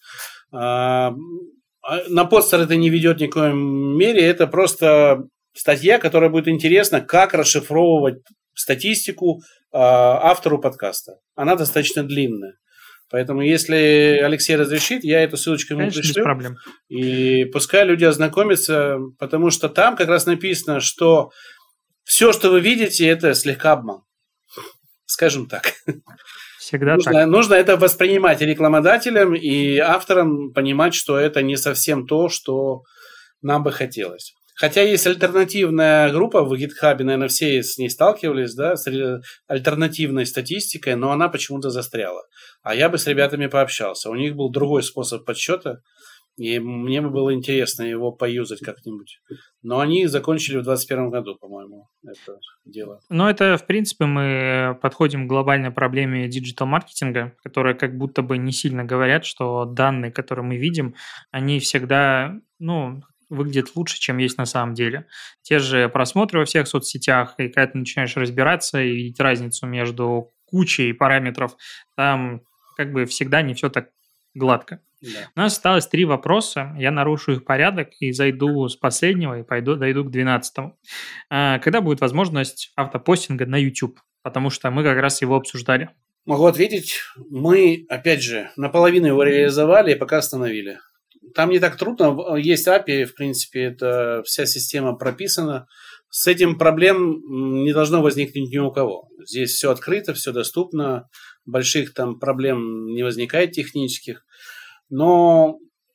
На подстер это не ведет ни в коем мере, это просто статья, которая будет интересна, как расшифровывать статистику автору подкаста. Она достаточно длинная. Поэтому, если Алексей разрешит, я эту ссылочку ему пришлю. Без проблем. И пускай люди ознакомятся, потому что там как раз написано, что все, что вы видите, это слегка обман. Скажем так. Всегда так. Нужно это воспринимать и рекламодателям, и авторам, понимать, что это не совсем то, что нам бы хотелось. Хотя есть альтернативная группа в GitHub, наверное, все с ней сталкивались, да, с альтернативной статистикой, но она почему-то застряла. А я бы с ребятами пообщался. У них был другой способ подсчета, и мне бы было интересно его поюзать как-нибудь. Но они закончили в 2021 году, по-моему, это дело. Ну, это, в принципе, мы подходим к глобальной проблеме диджитал-маркетинга, которые как будто бы не сильно говорят, что данные, которые мы видим, они всегда, выглядят лучше, чем есть на самом деле. Те же просмотры во всех соцсетях, и когда ты начинаешь разбираться и видеть разницу между кучей параметров, там как бы всегда не все так гладко. Да. У нас осталось 3 вопроса. Я нарушу их порядок и зайду с последнего и дойду к 12-му. Когда будет возможность автопостинга на YouTube? Потому что мы как раз его обсуждали. Могу ответить. Мы, опять же, наполовину его реализовали и пока остановили. Там не так трудно. Есть API, в принципе, это вся система прописана. С этим проблем не должно возникнуть ни у кого. Здесь все открыто, все доступно. Больших там проблем не возникает технических. Но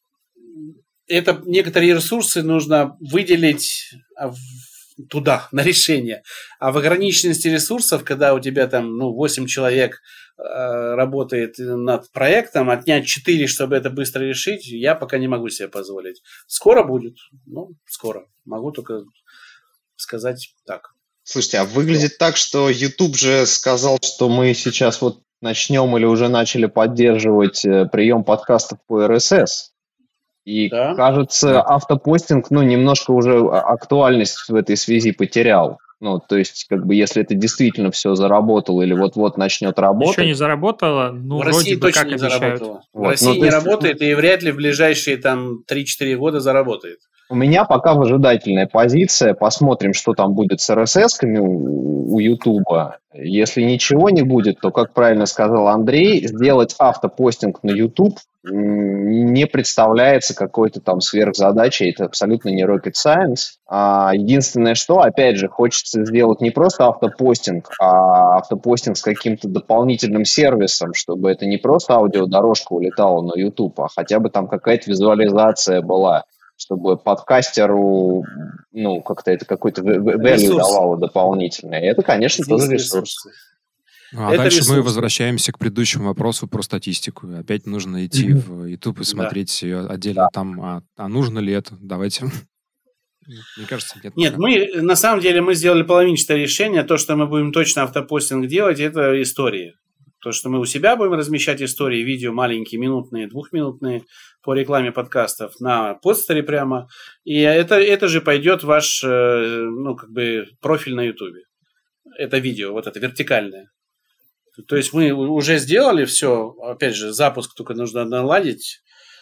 это некоторые ресурсы нужно выделить туда, на решение. А в ограниченности ресурсов, когда у тебя там 8 человек работает над проектом, отнять 4, чтобы это быстро решить, я пока не могу себе позволить. Скоро будет. Скоро. Могу только сказать так. Слушайте, а выглядит так, что YouTube же сказал, что мы сейчас начнем или уже начали поддерживать прием подкастов по RSS. И, кажется, автопостинг, немножко уже актуальность в этой связи потерял. То есть, если это действительно все заработало или вот-вот начнет работать... Еще не заработало, в России точно не заработало. В России не работает и вряд ли в ближайшие 3-4 года заработает. У меня пока выжидательная позиция. Посмотрим, что там будет с RSS-ками у Ютуба. Если ничего не будет, то, как правильно сказал Андрей, сделать автопостинг на YouTube не представляется какой-то там сверхзадачей, это абсолютно не rocket science. Единственное, что, опять же, хочется сделать не просто автопостинг, а автопостинг с каким-то дополнительным сервисом, чтобы это не просто аудиодорожка улетала на YouTube, а хотя бы там какая-то визуализация была, чтобы подкастеру, как-то это какой-то value давало дополнительное. И это, конечно, тоже ресурс. А дальше мы возвращаемся к предыдущему вопросу про статистику. Опять нужно идти в YouTube и смотреть ее отдельно там. А нужно ли это? Давайте. Мне кажется, нет. Нет, на самом деле мы сделали половинчатое решение. То, что мы будем точно автопостинг делать, это истории. То, что мы у себя будем размещать истории, видео маленькие, минутные, двухминутные по рекламе подкастов на подстере прямо. И это же пойдет в ваш профиль на YouTube. Это видео, вот это вертикальное. То есть мы уже сделали все. Опять же, запуск только нужно наладить.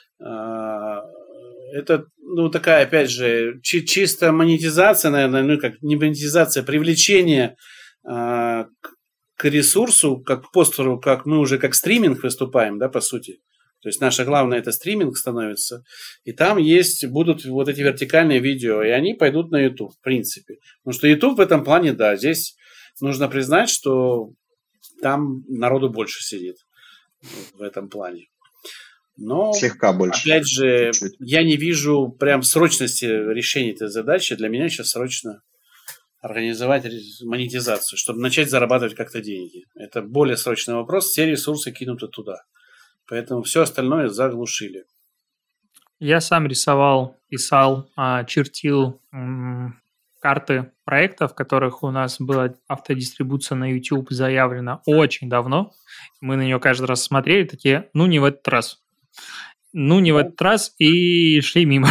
Это, такая, опять же, чисто монетизация, наверное, не монетизация, привлечение к ресурсу, как к постеру, как мы уже как стриминг выступаем, да, по сути. То есть наше главное это стриминг становится. И там будут вот эти вертикальные видео, и они пойдут на YouTube, в принципе. Потому что YouTube в этом плане, да, здесь нужно признать, что там народу больше сидит в этом плане. Но, слегка больше. Опять же, я не вижу прям срочности решения этой задачи. Для меня сейчас срочно организовать монетизацию, чтобы начать зарабатывать как-то деньги. Это более срочный вопрос. Все ресурсы кинуты туда. Поэтому все остальное заглушили. Я сам рисовал, писал, чертил карты проектов, в которых у нас была автодистрибуция на YouTube заявлена очень давно. Мы на нее каждый раз смотрели, такие, не в этот раз. Не в этот раз, и шли мимо.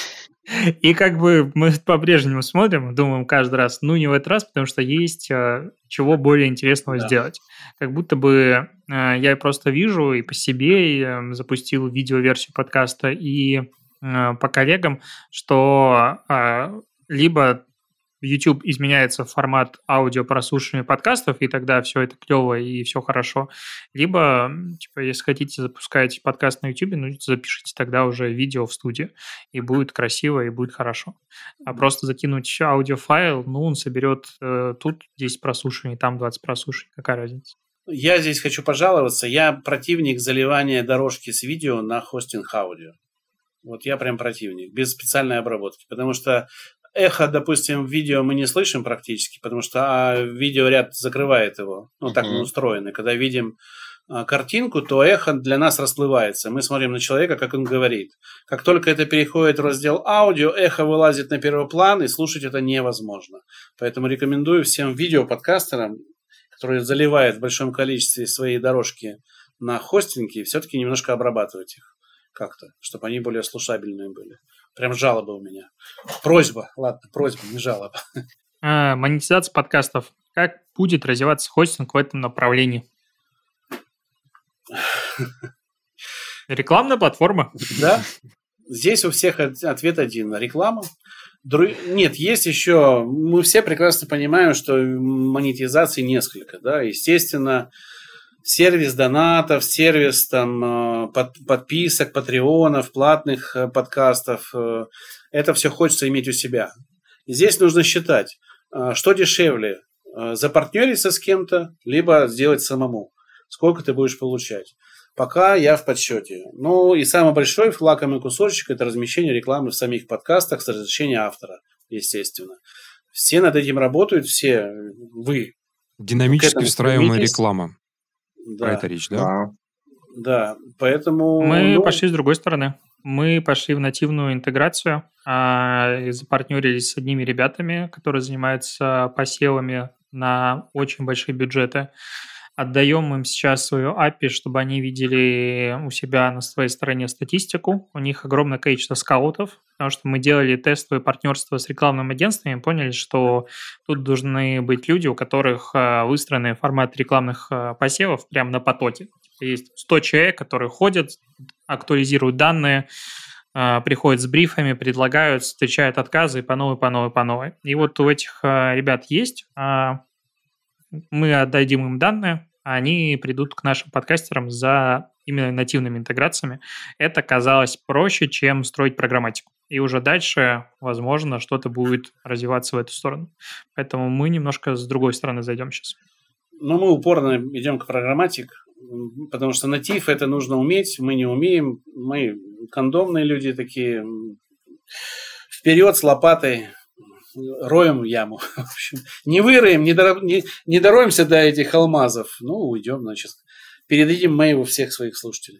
И мы по-прежнему смотрим, думаем каждый раз, не в этот раз, потому что есть чего более интересного сделать. Как будто бы я просто вижу и по себе, и запустил видеоверсию подкаста, и по коллегам, что либо YouTube изменяется в формат аудиопрослушивания подкастов, и тогда все это клево и все хорошо. Либо, если хотите запускать подкаст на YouTube, запишите тогда уже видео в студии, и будет красиво, и будет хорошо. А просто закинуть аудиофайл, он соберет тут 10 прослушиваний, там 20 прослушиваний. Какая разница? Я здесь хочу пожаловаться. Я противник заливания дорожки с видео на хостинг аудио. Вот я прям противник, без специальной обработки. Потому что эхо, допустим, в видео мы не слышим практически, потому что видеоряд закрывает его. Так мы устроены. Когда видим картинку, то эхо для нас расплывается. Мы смотрим на человека, как он говорит. Как только это переходит в раздел аудио, эхо вылазит на первый план, и слушать это невозможно. Поэтому рекомендую всем видеоподкастерам, которые заливают в большом количестве свои дорожки на хостинге, все-таки немножко обрабатывать их как-то, чтобы они более слушабельные были. Прям жалоба у меня. Просьба, не жалоба. Монетизация подкастов. Как будет развиваться хостинг в этом направлении? Рекламная платформа? Да. Здесь у всех ответ один. Реклама. Нет, есть еще... Мы все прекрасно понимаем, что монетизации несколько. Да? Естественно, сервис донатов, сервис подписок, патреонов, платных подкастов. Это все хочется иметь у себя. И здесь нужно считать, что дешевле, запартнериться с кем-то, либо сделать самому. Сколько ты будешь получать. Пока я в подсчете. И самый большой лакомый кусочек – это размещение рекламы в самих подкастах с разрешения автора, естественно. Все над этим работают, все вы. Динамически встраиваемая реклама. Да. Про это речь, да? Да, поэтому... Мы пошли с другой стороны. Мы пошли в нативную интеграцию, запартнерились с одними ребятами, которые занимаются посевами на очень большие бюджеты. Отдаем им сейчас свою API, чтобы они видели у себя на своей стороне статистику. У них огромное количество скаутов, потому что мы делали тестовое партнерство с рекламным агентством и поняли, что тут должны быть люди, у которых выстроенный формат рекламных посевов прямо на потоке. Есть 100 человек, которые ходят, актуализируют данные, приходят с брифами, предлагают, встречают отказы и по новой. И вот у этих ребят есть мы отдадим им данные, а они придут к нашим подкастерам за именно нативными интеграциями. Это казалось проще, чем строить программатику. И уже дальше, возможно, что-то будет развиваться в эту сторону. Поэтому мы немножко с другой стороны зайдем сейчас. Но мы упорно идем к программатике, потому что натив это нужно уметь, мы не умеем, мы кондомные люди такие, вперед с лопатой, роем яму. В общем, не выроем, не дороемся до этих алмазов, уйдем, значит, передадим мейлу всех своих слушателей.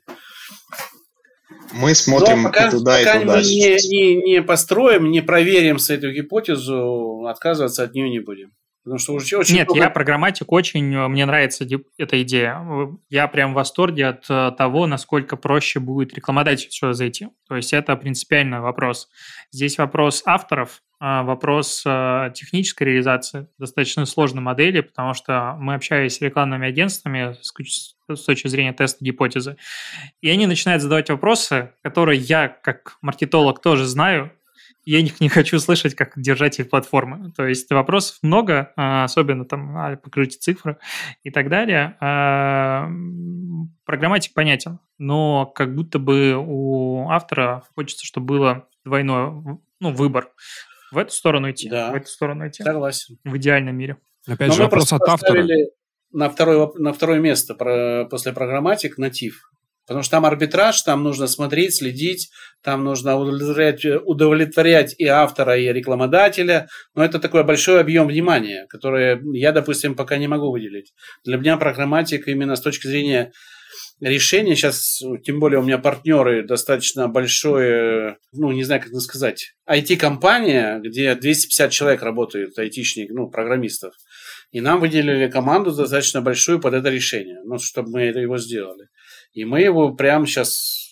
Мы смотрим пока, и туда, и туда. Пока мы не построим, не проверим с эту гипотезу, отказываться от нее не будем. Потому что очень Нет, я программатик мне нравится эта идея. Я прям в восторге от того, насколько проще будет рекламодателю сюда зайти. То есть это принципиальный вопрос. Здесь вопрос авторов, вопрос технической реализации достаточно сложной модели, потому что мы общались с рекламными агентствами с точки зрения теста гипотезы, и они начинают задавать вопросы, которые я, как маркетолог, тоже знаю. Я их не хочу слышать как держатель платформы. То есть вопросов много, особенно там покрытие цифры и так далее. Программатик понятен, но как будто бы у автора хочется, чтобы было двойной выбор. В эту сторону идти, в эту сторону идти. Согласен. В идеальном мире. Опять же, вопрос от автора. На второе место после программатик натив. Потому что там арбитраж, там нужно смотреть, следить, там нужно удовлетворять и автора, и рекламодателя. Но это такой большой объем внимания, который я, допустим, пока не могу выделить. Для меня программатик именно с точки зрения решения, сейчас, тем более у меня партнеры достаточно большое, не знаю, как сказать, IT-компания, где 250 человек работает, айтишник, программистов. И нам выделили команду достаточно большую под это решение, чтобы мы его сделали. И мы его прямо сейчас,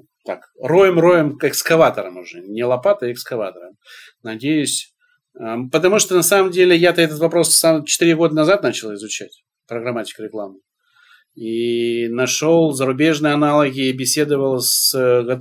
роем экскаватором уже. Не лопатой, а экскаватором. Надеюсь. Потому что, на самом деле, я-то этот вопрос 4 года назад начал изучать. Программатику рекламы. И нашел зарубежные аналоги, беседовал с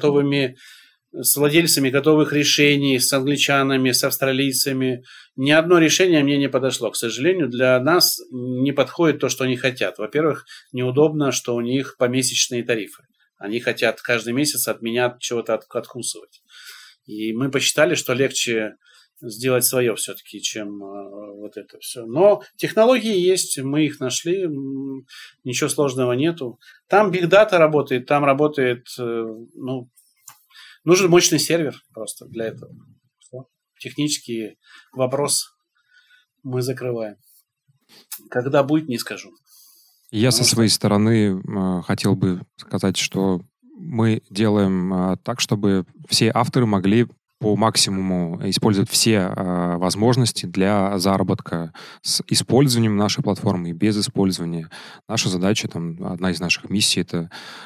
владельцами готовых решений, с англичанами, с австралийцами. Ни одно решение мне не подошло. К сожалению, для нас не подходит то, что они хотят. Во-первых, неудобно, что у них помесячные тарифы. Они хотят каждый месяц от меня чего-то откусывать. И мы посчитали, что легче сделать свое все-таки, чем вот это все. Но технологии есть, мы их нашли, ничего сложного нету. Там Big Data работает, там работает... Нужен мощный сервер просто для этого. Технический вопрос мы закрываем. Когда будет, не скажу. Я со своей стороны хотел бы сказать, что мы делаем так, чтобы все авторы могли по максимуму использовать все возможности для заработка с использованием нашей платформы и без использования. Наша задача, одна из наших миссий, это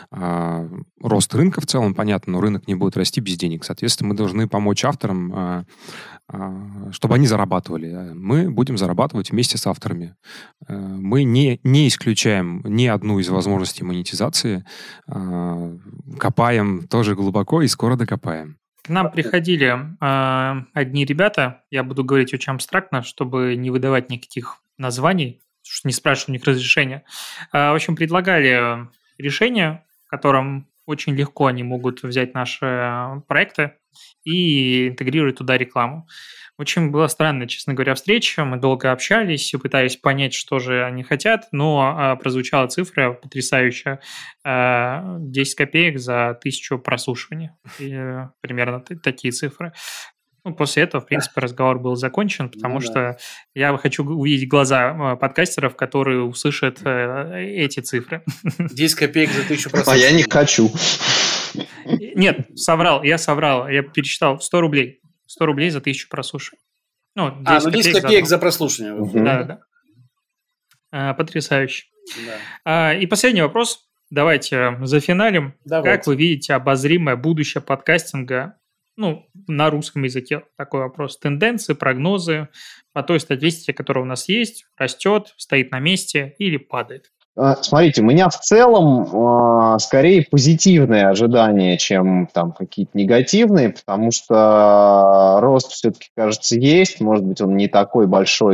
рост рынка в целом, понятно, но рынок не будет расти без денег. Соответственно, мы должны помочь авторам, чтобы они зарабатывали. Мы будем зарабатывать вместе с авторами. Мы не исключаем ни одну из возможностей монетизации. Копаем тоже глубоко и скоро докопаем. К нам приходили одни ребята, я буду говорить очень абстрактно, чтобы не выдавать никаких названий, потому что не спрашиваю у них разрешения. В общем, предлагали решение, в котором очень легко они могут взять наши проекты и интегрировать туда рекламу. Очень была странная, честно говоря, встреча. Мы долго общались и пытались понять, что же они хотят, но прозвучала цифра потрясающая. 10 копеек за 1000 прослушиваний. И примерно такие цифры. После этого, в принципе, разговор был закончен, потому что я хочу увидеть глаза подкастеров, которые услышат эти цифры. 10 копеек за 1000 прослушиваний. А я не хочу. Нет, я соврал. Я пересчитал 100 рублей. 100 рублей за 1000 прослушиваний. 10 копеек за прослушивание. Да. Потрясающе. Да. И последний вопрос. Давайте зафиналим. Как вы видите обозримое будущее подкастинга на русском языке? Такой вопрос. Тенденции, прогнозы по той статистике, которая у нас есть, растет, стоит на месте или падает? Смотрите, у меня в целом скорее позитивные ожидания, чем какие-то негативные, потому что рост все-таки, кажется, есть. Может быть, он не такой большой, как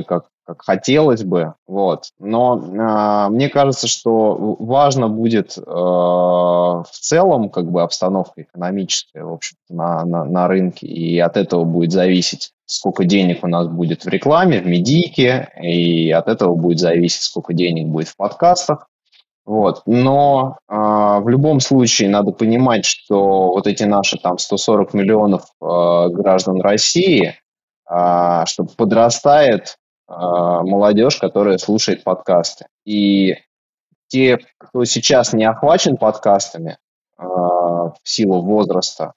как хотелось бы, вот. Но мне кажется, что важно будет в целом как бы обстановка экономическая, в общем-то, на рынке, и от этого будет зависеть, сколько денег у нас будет в рекламе, в медийке, и от этого будет зависеть, сколько денег будет в подкастах. Вот. Но в любом случае надо понимать, что вот эти наши там 140 миллионов граждан России, что подрастает молодежь, которая слушает подкасты. И те, кто сейчас не охвачен подкастами в силу возраста,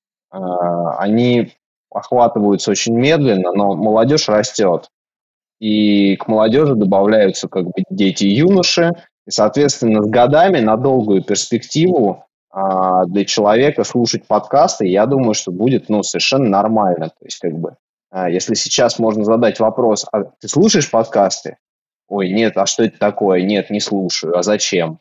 они охватываются очень медленно, но молодежь растет. И к молодежи добавляются как бы дети и юноши. И, соответственно, с годами на долгую перспективу для человека слушать подкасты, я думаю, что будет совершенно нормально. То есть, как бы, если сейчас можно задать вопрос, а ты слушаешь подкасты? Ой, нет, а что это такое? Нет, не слушаю. А зачем?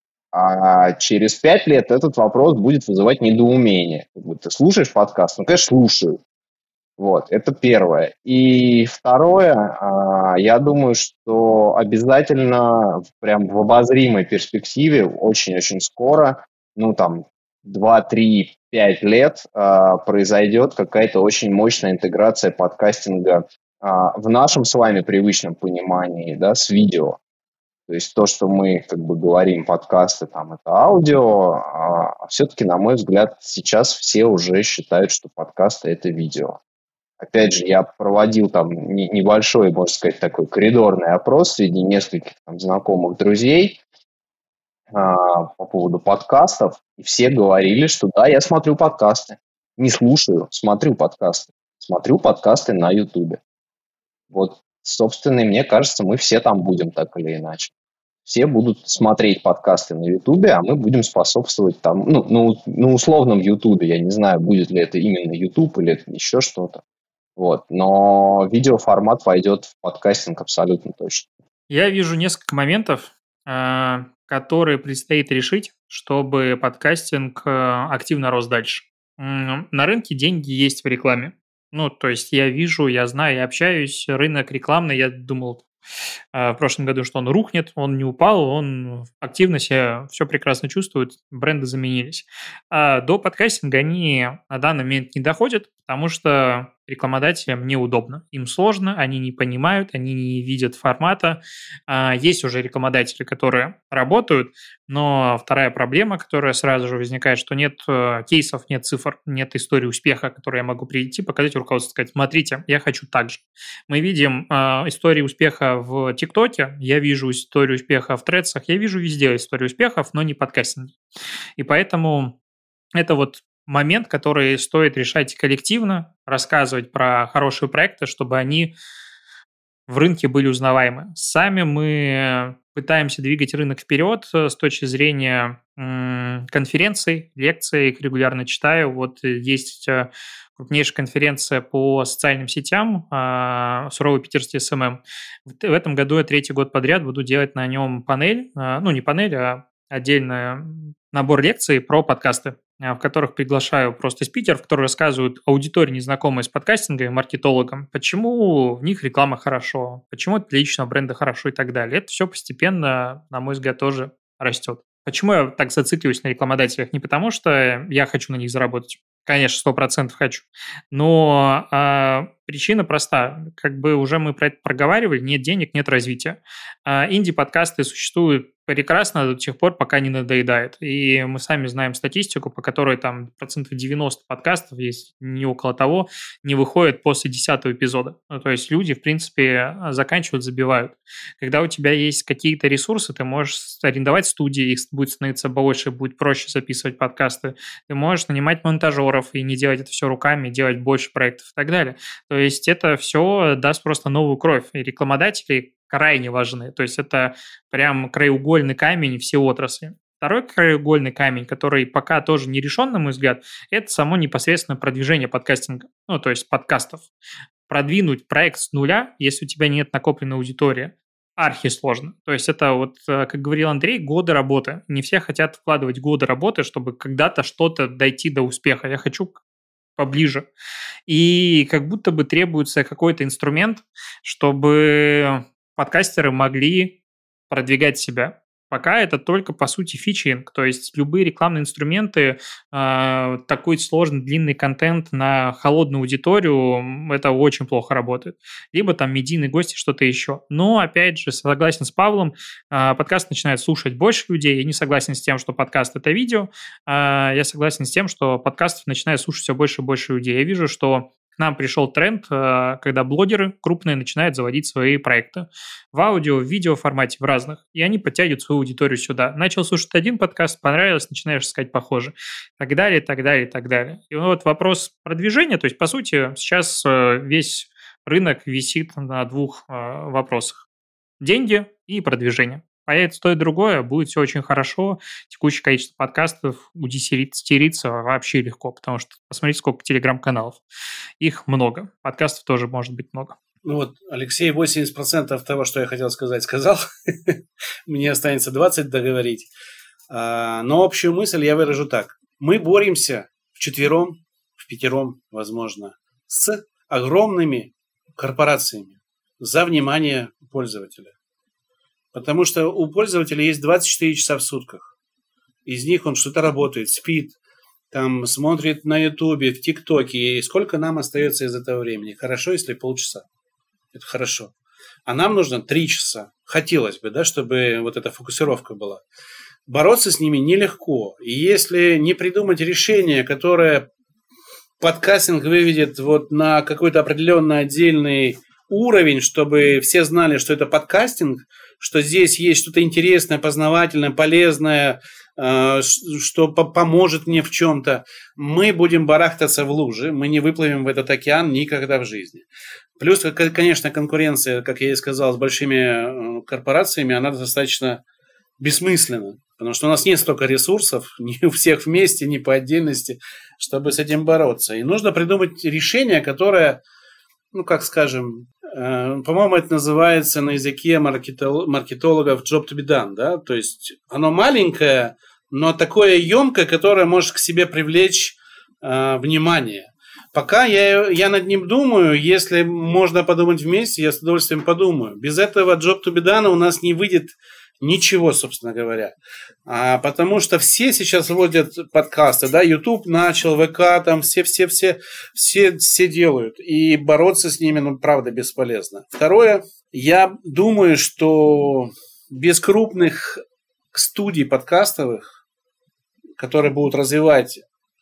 А через 5 лет этот вопрос будет вызывать недоумение. Как бы, ты слушаешь подкаст? Ну, конечно, слушаю. Вот, это первое. И второе, я думаю, что обязательно прям в обозримой перспективе очень-очень скоро, 2, 3, 5 лет произойдет какая-то очень мощная интеграция подкастинга в нашем с вами привычном понимании, да, с видео. То есть то, что мы как бы говорим, подкасты, там, это аудио, а все-таки, на мой взгляд, сейчас все уже считают, что подкасты – это видео. Опять же, я проводил там небольшой, можно сказать, такой коридорный опрос среди нескольких там знакомых друзей по поводу подкастов, и все говорили, что да, я смотрю подкасты. Не слушаю, смотрю подкасты. Смотрю подкасты на Ютубе. Вот, собственно, и мне кажется, мы все там будем так или иначе. Все будут смотреть подкасты на Ютубе, а мы будем способствовать там, на условном Ютубе. Я не знаю, будет ли это именно Ютуб или это еще что-то. Вот. Но видеоформат пойдет в подкастинг абсолютно точно. Я вижу несколько моментов, которые предстоит решить, чтобы подкастинг активно рос дальше. На рынке деньги есть в рекламе. То есть я вижу, я знаю, я общаюсь, рынок рекламный, я думал в прошлом году, что он рухнет, он не упал, он активно себя все прекрасно чувствует, бренды заменились. А до подкастинга они на данный момент не доходят, потому что рекламодателям неудобно, им сложно, они не понимают, они не видят формата. Есть уже рекламодатели, которые работают, но вторая проблема, которая сразу же возникает, что нет кейсов, нет цифр, нет истории успеха, которой я могу прийти, показать руководству, сказать, смотрите, я хочу так же. Мы видим истории успеха в ТикТоке, я вижу историю успеха в Threads'ах, я вижу везде историю успехов, но не подкастинг. И поэтому это вот момент, который стоит решать коллективно, рассказывать про хорошие проекты, чтобы они в рынке были узнаваемы. Сами мы пытаемся двигать рынок вперед с точки зрения конференций, лекций, их регулярно читаю. Вот есть крупнейшая конференция по социальным сетям «Суровый питерский СММ». В этом году я 3-й год подряд буду делать на нем панель, не панель, а отдельно набор лекций про подкасты, в которых приглашаю просто спикеров, которые рассказывают аудитории, незнакомой с подкастингом и маркетологом, почему в них реклама хорошо, почему это для личного бренда хорошо и так далее. Это все постепенно, на мой взгляд, тоже растет. Почему я так зацикливаюсь на рекламодателях? Не потому, что я хочу на них заработать. Конечно, 100% хочу. Но причина проста. Как бы уже мы про это проговаривали, нет денег, нет развития. Инди-подкасты существуют прекрасно до тех пор, пока не надоедает. И мы сами знаем статистику, по которой там 90% подкастов, если не около того, не выходит после 10-го эпизода. То есть люди, в принципе, заканчивают, забивают. Когда у тебя есть какие-то ресурсы, ты можешь арендовать студии, их будет становиться больше, будет проще записывать подкасты. Ты можешь нанимать монтажеров и не делать это все руками, делать больше проектов и так далее. То есть это все даст просто новую кровь. И рекламодатели крайне важны. То есть это прям краеугольный камень всей отрасли. Второй краеугольный камень, который пока тоже не решен, на мой взгляд, это само непосредственно продвижение подкастинга, то есть подкастов. Продвинуть проект с нуля, если у тебя нет накопленной аудитории, архисложно. То есть это вот, как говорил Андрей, годы работы. Не все хотят вкладывать годы работы, чтобы когда-то что-то дойти до успеха. Я хочу поближе. И как будто бы требуется какой-то инструмент, чтобы подкастеры могли продвигать себя. Пока это только, по сути, фичинг, то есть любые рекламные инструменты, такой сложный, длинный контент на холодную аудиторию, это очень плохо работает. Либо там медийные гости, что-то еще. Но, опять же, согласен с Павлом, подкаст начинает слушать больше людей. Я не согласен с тем, что подкаст – это видео. Я согласен с тем, что подкастов начинает слушать все больше и больше людей. Я вижу, что к нам пришел тренд, когда блогеры крупные начинают заводить свои проекты в аудио, в видео формате, в разных, и они подтягивают свою аудиторию сюда. Начал слушать один подкаст, понравилось, начинаешь искать похожий, так далее, так далее, так далее. И вот вопрос продвижения, то есть, по сути, сейчас весь рынок висит на двух вопросах. Деньги и продвижение. Появится то и другое, будет все очень хорошо. Текущее количество подкастов удесятерится вообще легко, потому что посмотрите, сколько телеграм-каналов. Их много. Подкастов тоже может быть много. Ну вот, Алексей 80% того, что я хотел сказать, сказал. Мне останется 20% договорить. Но общую мысль я выражу так. Мы боремся вчетвером, в пятером, возможно, с огромными корпорациями за внимание пользователя. Потому что у пользователя есть 24 часа в сутках. Из них он что-то работает, спит, там смотрит на Ютубе, в ТикТоке. И сколько нам остается из этого времени? Хорошо, если полчаса. Это хорошо. А нам нужно 3 часа. Хотелось бы, да, чтобы вот эта фокусировка была. Бороться с ними нелегко. И если не придумать решение, которое подкастинг выведет вот на какой-то определенный отдельный уровень, чтобы все знали, что это подкастинг, что здесь есть что-то интересное, познавательное, полезное, что поможет мне в чем-то, мы будем барахтаться в луже, мы не выплывем в этот океан никогда в жизни. Плюс, конечно, конкуренция, как я и сказал, с большими корпорациями, она достаточно бессмысленна, потому что у нас нет столько ресурсов, ни у всех вместе, ни по отдельности, чтобы с этим бороться. И нужно придумать решение, которое, ну, как скажем, по-моему, это называется на языке маркетологов job to be done, да, то есть оно маленькое, но такое емкое, которое может к себе привлечь внимание. Пока я над ним думаю, если можно подумать вместе, я с удовольствием подумаю. Без этого job to be done у нас не выйдет ничего, собственно говоря. Потому что все сейчас вводят подкасты, да, YouTube начал, ВК, там все делают. И бороться с ними, ну, правда, бесполезно. Второе, я думаю, что без крупных студий подкастовых, которые будут развивать,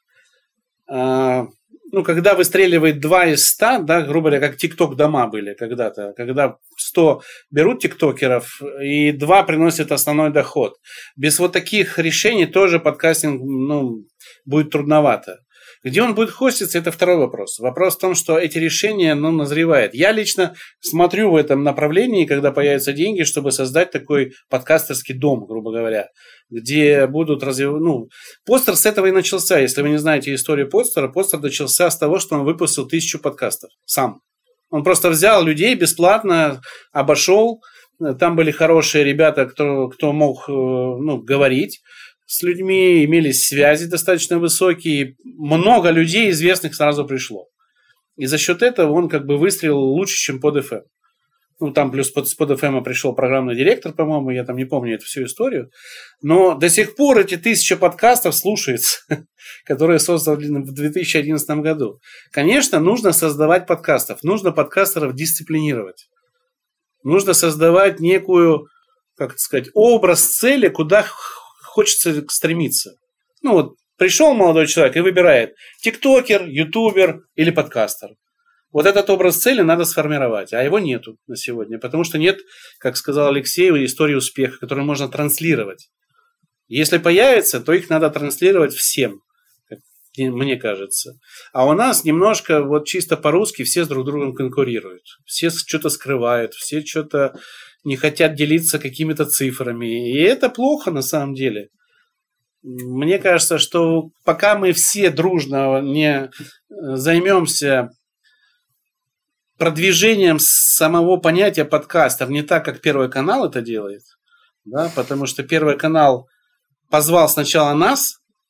ну, когда выстреливает 2 из 100, да, грубо говоря, как ТикТок дома были когда-то, когда 100 берут тиктокеров и 2 приносят основной доход. Без вот таких решений тоже подкастинг, ну, будет трудновато. Где он будет хоститься, это второй вопрос. Вопрос в том, что эти решения, ну, назревают. Я лично смотрю в этом направлении, когда появятся деньги, чтобы создать такой подкастерский дом, грубо говоря, где будут развивать... Ну, Подстер с этого и начался. Если вы не знаете историю Подстера, Подстер начался с того, что он выпустил 1000 подкастов сам. Он просто взял людей бесплатно, обошел. Там были хорошие ребята, кто мог, ну, говорить с людьми, имелись связи достаточно высокие. Много людей известных сразу пришло. И за счет этого он как бы выстрелил лучше, чем под FM. Ну, там плюс с под FM пришел программный директор, по-моему, я там не помню эту всю историю. Но до сих пор эти 1000 подкастов слушаются, которые созданы в 2011 году. Конечно, нужно создавать подкастов. Нужно подкастеров дисциплинировать. Нужно создавать некую, как сказать, образ цели, куда хочется стремиться. Ну вот, пришел молодой человек и выбирает тиктокер, ютубер или подкастер. Вот этот образ цели надо сформировать, а его нету на сегодня, потому что нет, как сказал Алексей, истории успеха, которую можно транслировать. Если появится, то их надо транслировать всем, как мне кажется. А у нас немножко, вот чисто по-русски, все с друг другом конкурируют. Все что-то скрывают, все что-то не хотят делиться какими-то цифрами. И это плохо на самом деле. Мне кажется, что пока мы все дружно не займемся продвижением самого понятия подкастер не так, как Первый канал это делает, да, потому что Первый канал позвал сначала нас,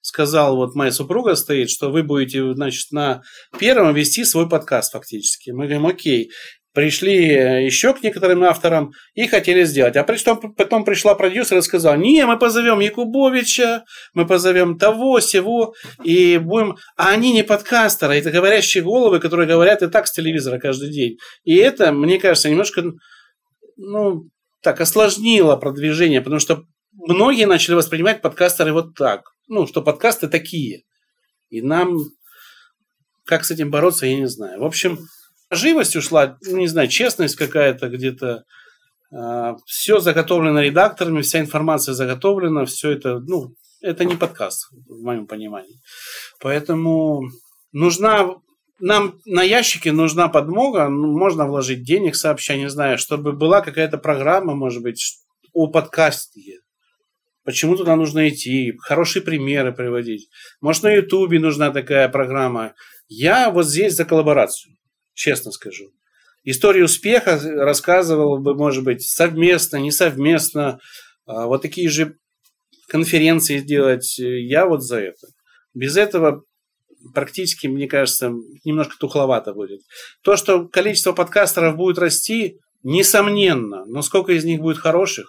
сказал, вот моя супруга стоит, что вы будете, значит, на первом вести свой подкаст фактически. Мы говорим, окей. Пришли еще к некоторым авторам и хотели сделать. А потом пришла продюсер и сказала, не, мы позовем Якубовича, мы позовем того, сего, и будем... А они не подкастеры, это говорящие головы, которые говорят и так с телевизора каждый день. И это, мне кажется, немножко, так осложнило продвижение, потому что многие начали воспринимать подкастеры вот так. Что подкасты такие. И нам, как с этим бороться, я не знаю. В общем... Живость ушла, не знаю, честность какая-то где-то. Все заготовлено редакторами, вся информация заготовлена, все это, это не подкаст, в моем понимании. Поэтому нам на ящике нужна подмога, можно вложить денег сообща, не знаю, чтобы была какая-то программа, может быть, о подкасте. Почему туда нужно идти, хорошие примеры приводить. Может, на Ютубе нужна такая программа. Я вот здесь за коллаборацию. Честно скажу. Историю успеха рассказывал бы, может быть, совместно, не совместно. Вот такие же конференции делать. Я вот за это. Без этого практически, мне кажется, немножко тухловато будет. То, что количество подкастеров будет расти, несомненно. Но сколько из них будет хороших?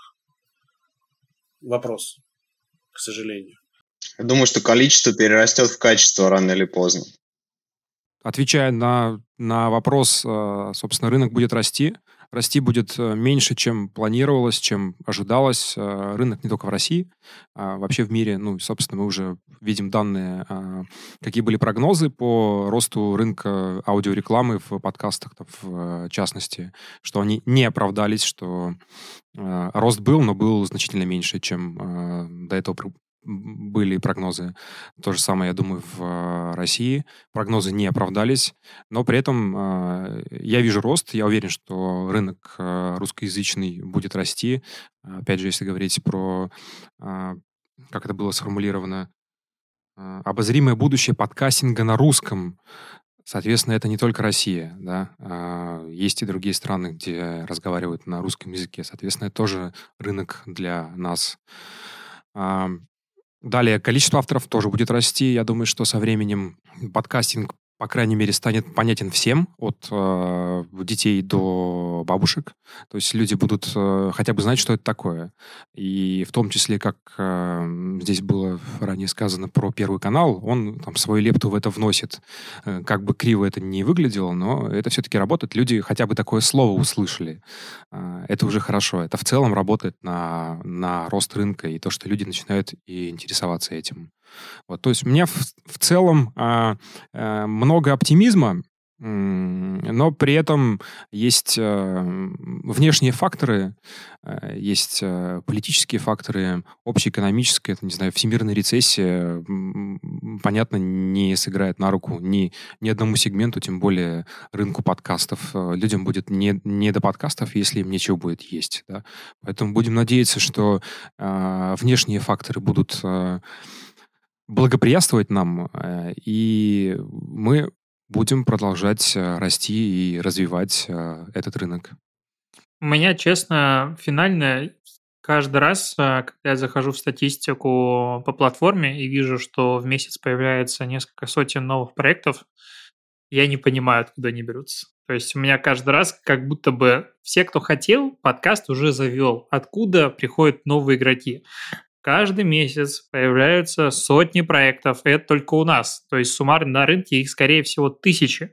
Вопрос, к сожалению. Я думаю, что количество перерастет в качество рано или поздно. Отвечая на вопрос, собственно, рынок будет расти. Расти будет меньше, чем планировалось, чем ожидалось. Рынок не только в России, а вообще в мире. Собственно, мы уже видим данные, какие были прогнозы по росту рынка аудиорекламы в подкастах, в частности, что они не оправдались, что рост был, но был значительно меньше, чем до этого были прогнозы. То же самое, я думаю, в России. Прогнозы не оправдались, но при этом я вижу рост. Я уверен, что рынок русскоязычный будет расти. Опять же, если говорить про, как это было сформулировано, обозримое будущее подкастинга на русском. Соответственно, это не только Россия, да. Есть и другие страны, где разговаривают на русском языке. Соответственно, это тоже рынок для нас. Далее, количество авторов тоже будет расти. Я думаю, что со временем подкастинг, по крайней мере, станет понятен всем, от детей до бабушек. То есть люди будут хотя бы знать, что это такое. И в том числе, как здесь было ранее сказано про Первый канал, он там свою лепту в это вносит. Как бы криво это ни выглядело, но это все-таки работает. Люди хотя бы такое слово услышали. Это уже хорошо. Это в целом работает на рост рынка и то, что люди начинают и интересоваться этим. Вот, то есть у меня в целом много оптимизма, но при этом есть внешние факторы, есть политические факторы, общеэкономические, это, не знаю, всемирная рецессия, понятно, не сыграет на руку ни одному сегменту, тем более рынку подкастов. Людям будет не до подкастов, если им нечего будет есть. Да? Поэтому будем надеяться, что внешние факторы будут благоприятствовать нам, и мы будем продолжать расти и развивать этот рынок. У меня, честно, финально каждый раз, когда я захожу в статистику по платформе и вижу, что в месяц появляется несколько сотен новых проектов, я не понимаю, откуда они берутся. То есть у меня каждый раз как будто бы все, кто хотел, подкаст уже завел. Откуда приходят новые игроки? Каждый месяц появляются сотни проектов, и это только у нас. То есть суммарно на рынке их, скорее всего, тысячи.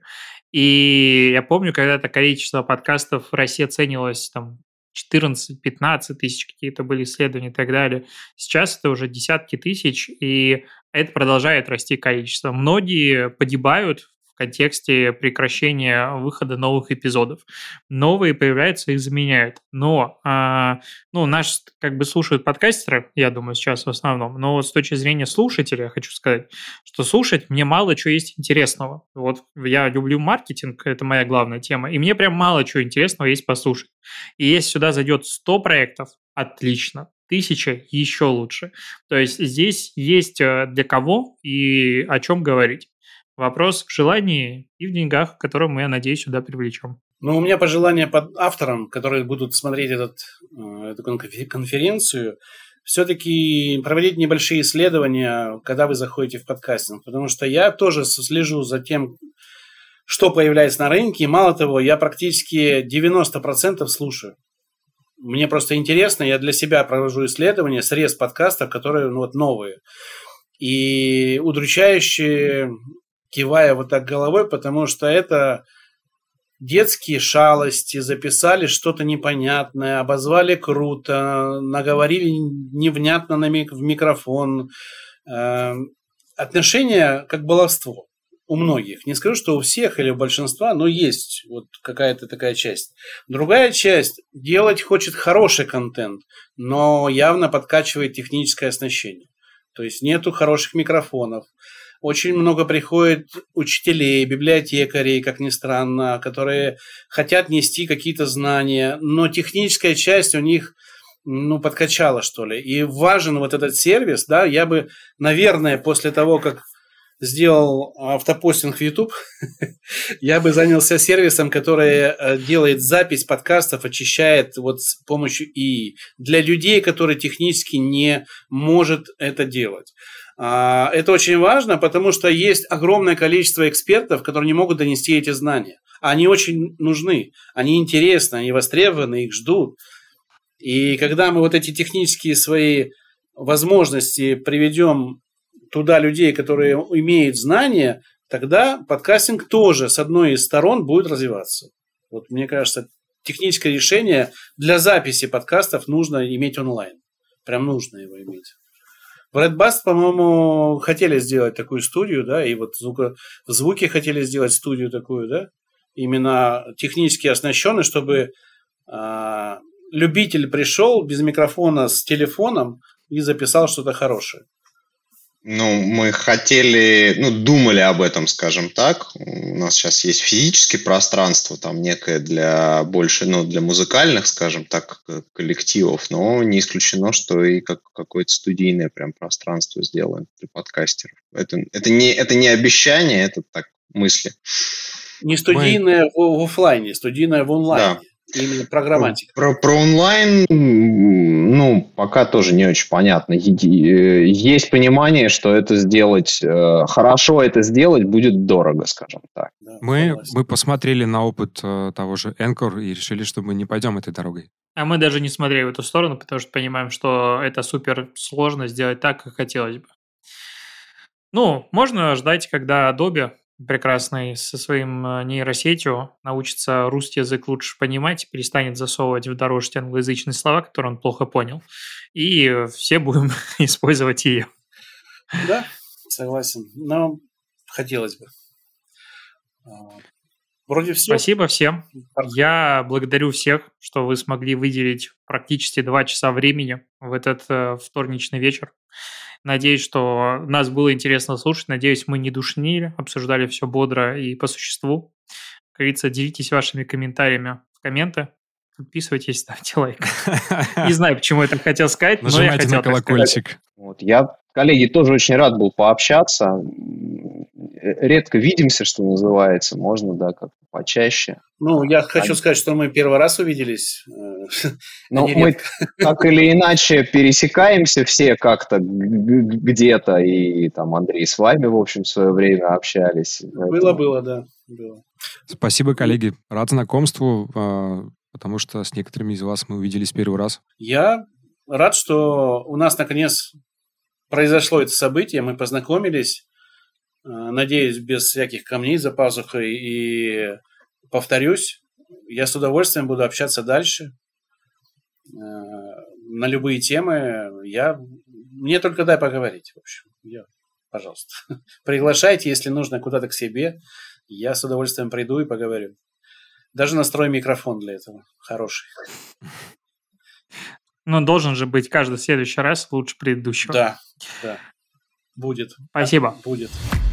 И я помню, когда-то количество подкастов в России оценивалось там 14-15 тысяч, какие-то были исследования и так далее. Сейчас это уже десятки тысяч, и это продолжает расти количество. Многие погибают в контексте прекращения выхода новых эпизодов. Новые появляются, их заменяют. Но нас как бы слушают подкастеры, я думаю, сейчас в основном. Но вот с точки зрения слушателя я хочу сказать, что слушать мне мало чего есть интересного. Вот я люблю маркетинг, это моя главная тема, и мне прям мало чего интересного есть послушать. И если сюда зайдет 100 проектов, отлично. 1000 еще лучше. То есть здесь есть для кого и о чем говорить. Вопрос в желании и в деньгах, которые мы, я надеюсь, сюда привлечем. У меня пожелание под авторам, которые будут смотреть эту конференцию. все-таки проводить небольшие исследования, когда вы заходите в подкастинг. Потому что я тоже слежу за тем, что появляется на рынке. И мало того, я практически 90% слушаю. Мне просто интересно, я для себя провожу исследования, срез подкастов, которые новые. И удручающе кивая вот так головой, потому что это детские шалости, записали что-то непонятное, обозвали круто, наговорили невнятно в микрофон. Отношение как баловство у многих. Не скажу, что у всех или у большинства, но есть вот какая-то такая часть. Другая часть делать хочет хороший контент, но явно подкачивает техническое оснащение. То есть нету хороших микрофонов. Очень много приходит учителей, библиотекарей, как ни странно, которые хотят нести какие-то знания, но техническая часть у них подкачала, что ли. И важен вот этот сервис, да, я бы, наверное, после того, как сделал автопостинг в YouTube, я бы занялся сервисом, который делает запись подкастов, очищает вот с помощью ИИ. Для людей, которые технически не может это делать. Это очень важно, потому что есть огромное количество экспертов, которые не могут донести эти знания. Они очень нужны, они интересны, они востребованы, их ждут. И когда мы вот эти технические свои возможности приведем туда людей, которые имеют знания, тогда подкастинг тоже с одной из сторон будет развиваться. Вот мне кажется, техническое решение для записи подкастов нужно иметь онлайн. Прям нужно его иметь. В Redbust, по-моему, хотели сделать такую студию, да, и вот в звуке хотели сделать студию такую, да, именно технически оснащенную, чтобы любитель пришел без микрофона с телефоном и записал что-то хорошее. Мы хотели, думали об этом, скажем так. У нас сейчас есть физическое пространство, там некое для больше, для музыкальных, скажем так, коллективов, но не исключено, что и какое-то студийное прям пространство сделаем для подкастеров. Это не обещание, это так мысли. Не студийное в офлайне, студийное в онлайне. Да. Именно программатика. Про онлайн, пока тоже не очень понятно. Есть понимание, что это сделать, хорошо это сделать будет дорого, скажем так. Да, мы посмотрели на опыт того же Anchor и решили, что мы не пойдем этой дорогой. А мы даже не смотрели в эту сторону, потому что понимаем, что это супер сложно сделать так, как хотелось бы. Можно ждать, когда Adobe прекрасный со своим нейросетью научится русский язык лучше понимать, перестанет засовывать в дорожки англоязычные слова, которые он плохо понял, и все будем использовать ее. Да, согласен. Но хотелось бы. Вроде все. Спасибо всем. Я благодарю всех, что вы смогли выделить практически 2 часа времени в этот вторничный вечер. Надеюсь, что нас было интересно слушать. Надеюсь, мы не душнили, обсуждали все бодро и по существу. Как говорится, делитесь вашими комментариями в комменты. Подписывайтесь, ставьте лайк. Не знаю, почему я так хотел сказать, но я хотел на колокольчик. Я, коллеги, тоже очень рад был пообщаться. Редко видимся, что называется. Можно, да, как-то почаще. Я хочу сказать, что мы первый раз увиделись. Мы так или иначе пересекаемся все как-то где-то. И там Андрей с вами, в общем, в свое время общались. Было, да. Было. Спасибо, коллеги. Рад знакомству, потому что с некоторыми из вас мы увиделись первый раз. Я рад, что у нас, наконец, произошло это событие. Мы познакомились. Надеюсь, без всяких камней за пазухой. И повторюсь, я с удовольствием буду общаться дальше на любые темы. Мне только дай поговорить. В общем, пожалуйста, приглашайте, если нужно, куда-то к себе. Я с удовольствием приду и поговорю. Даже настрою микрофон для этого хороший. Должен же быть каждый следующий раз лучше предыдущего. Да. Будет. Спасибо. Будет.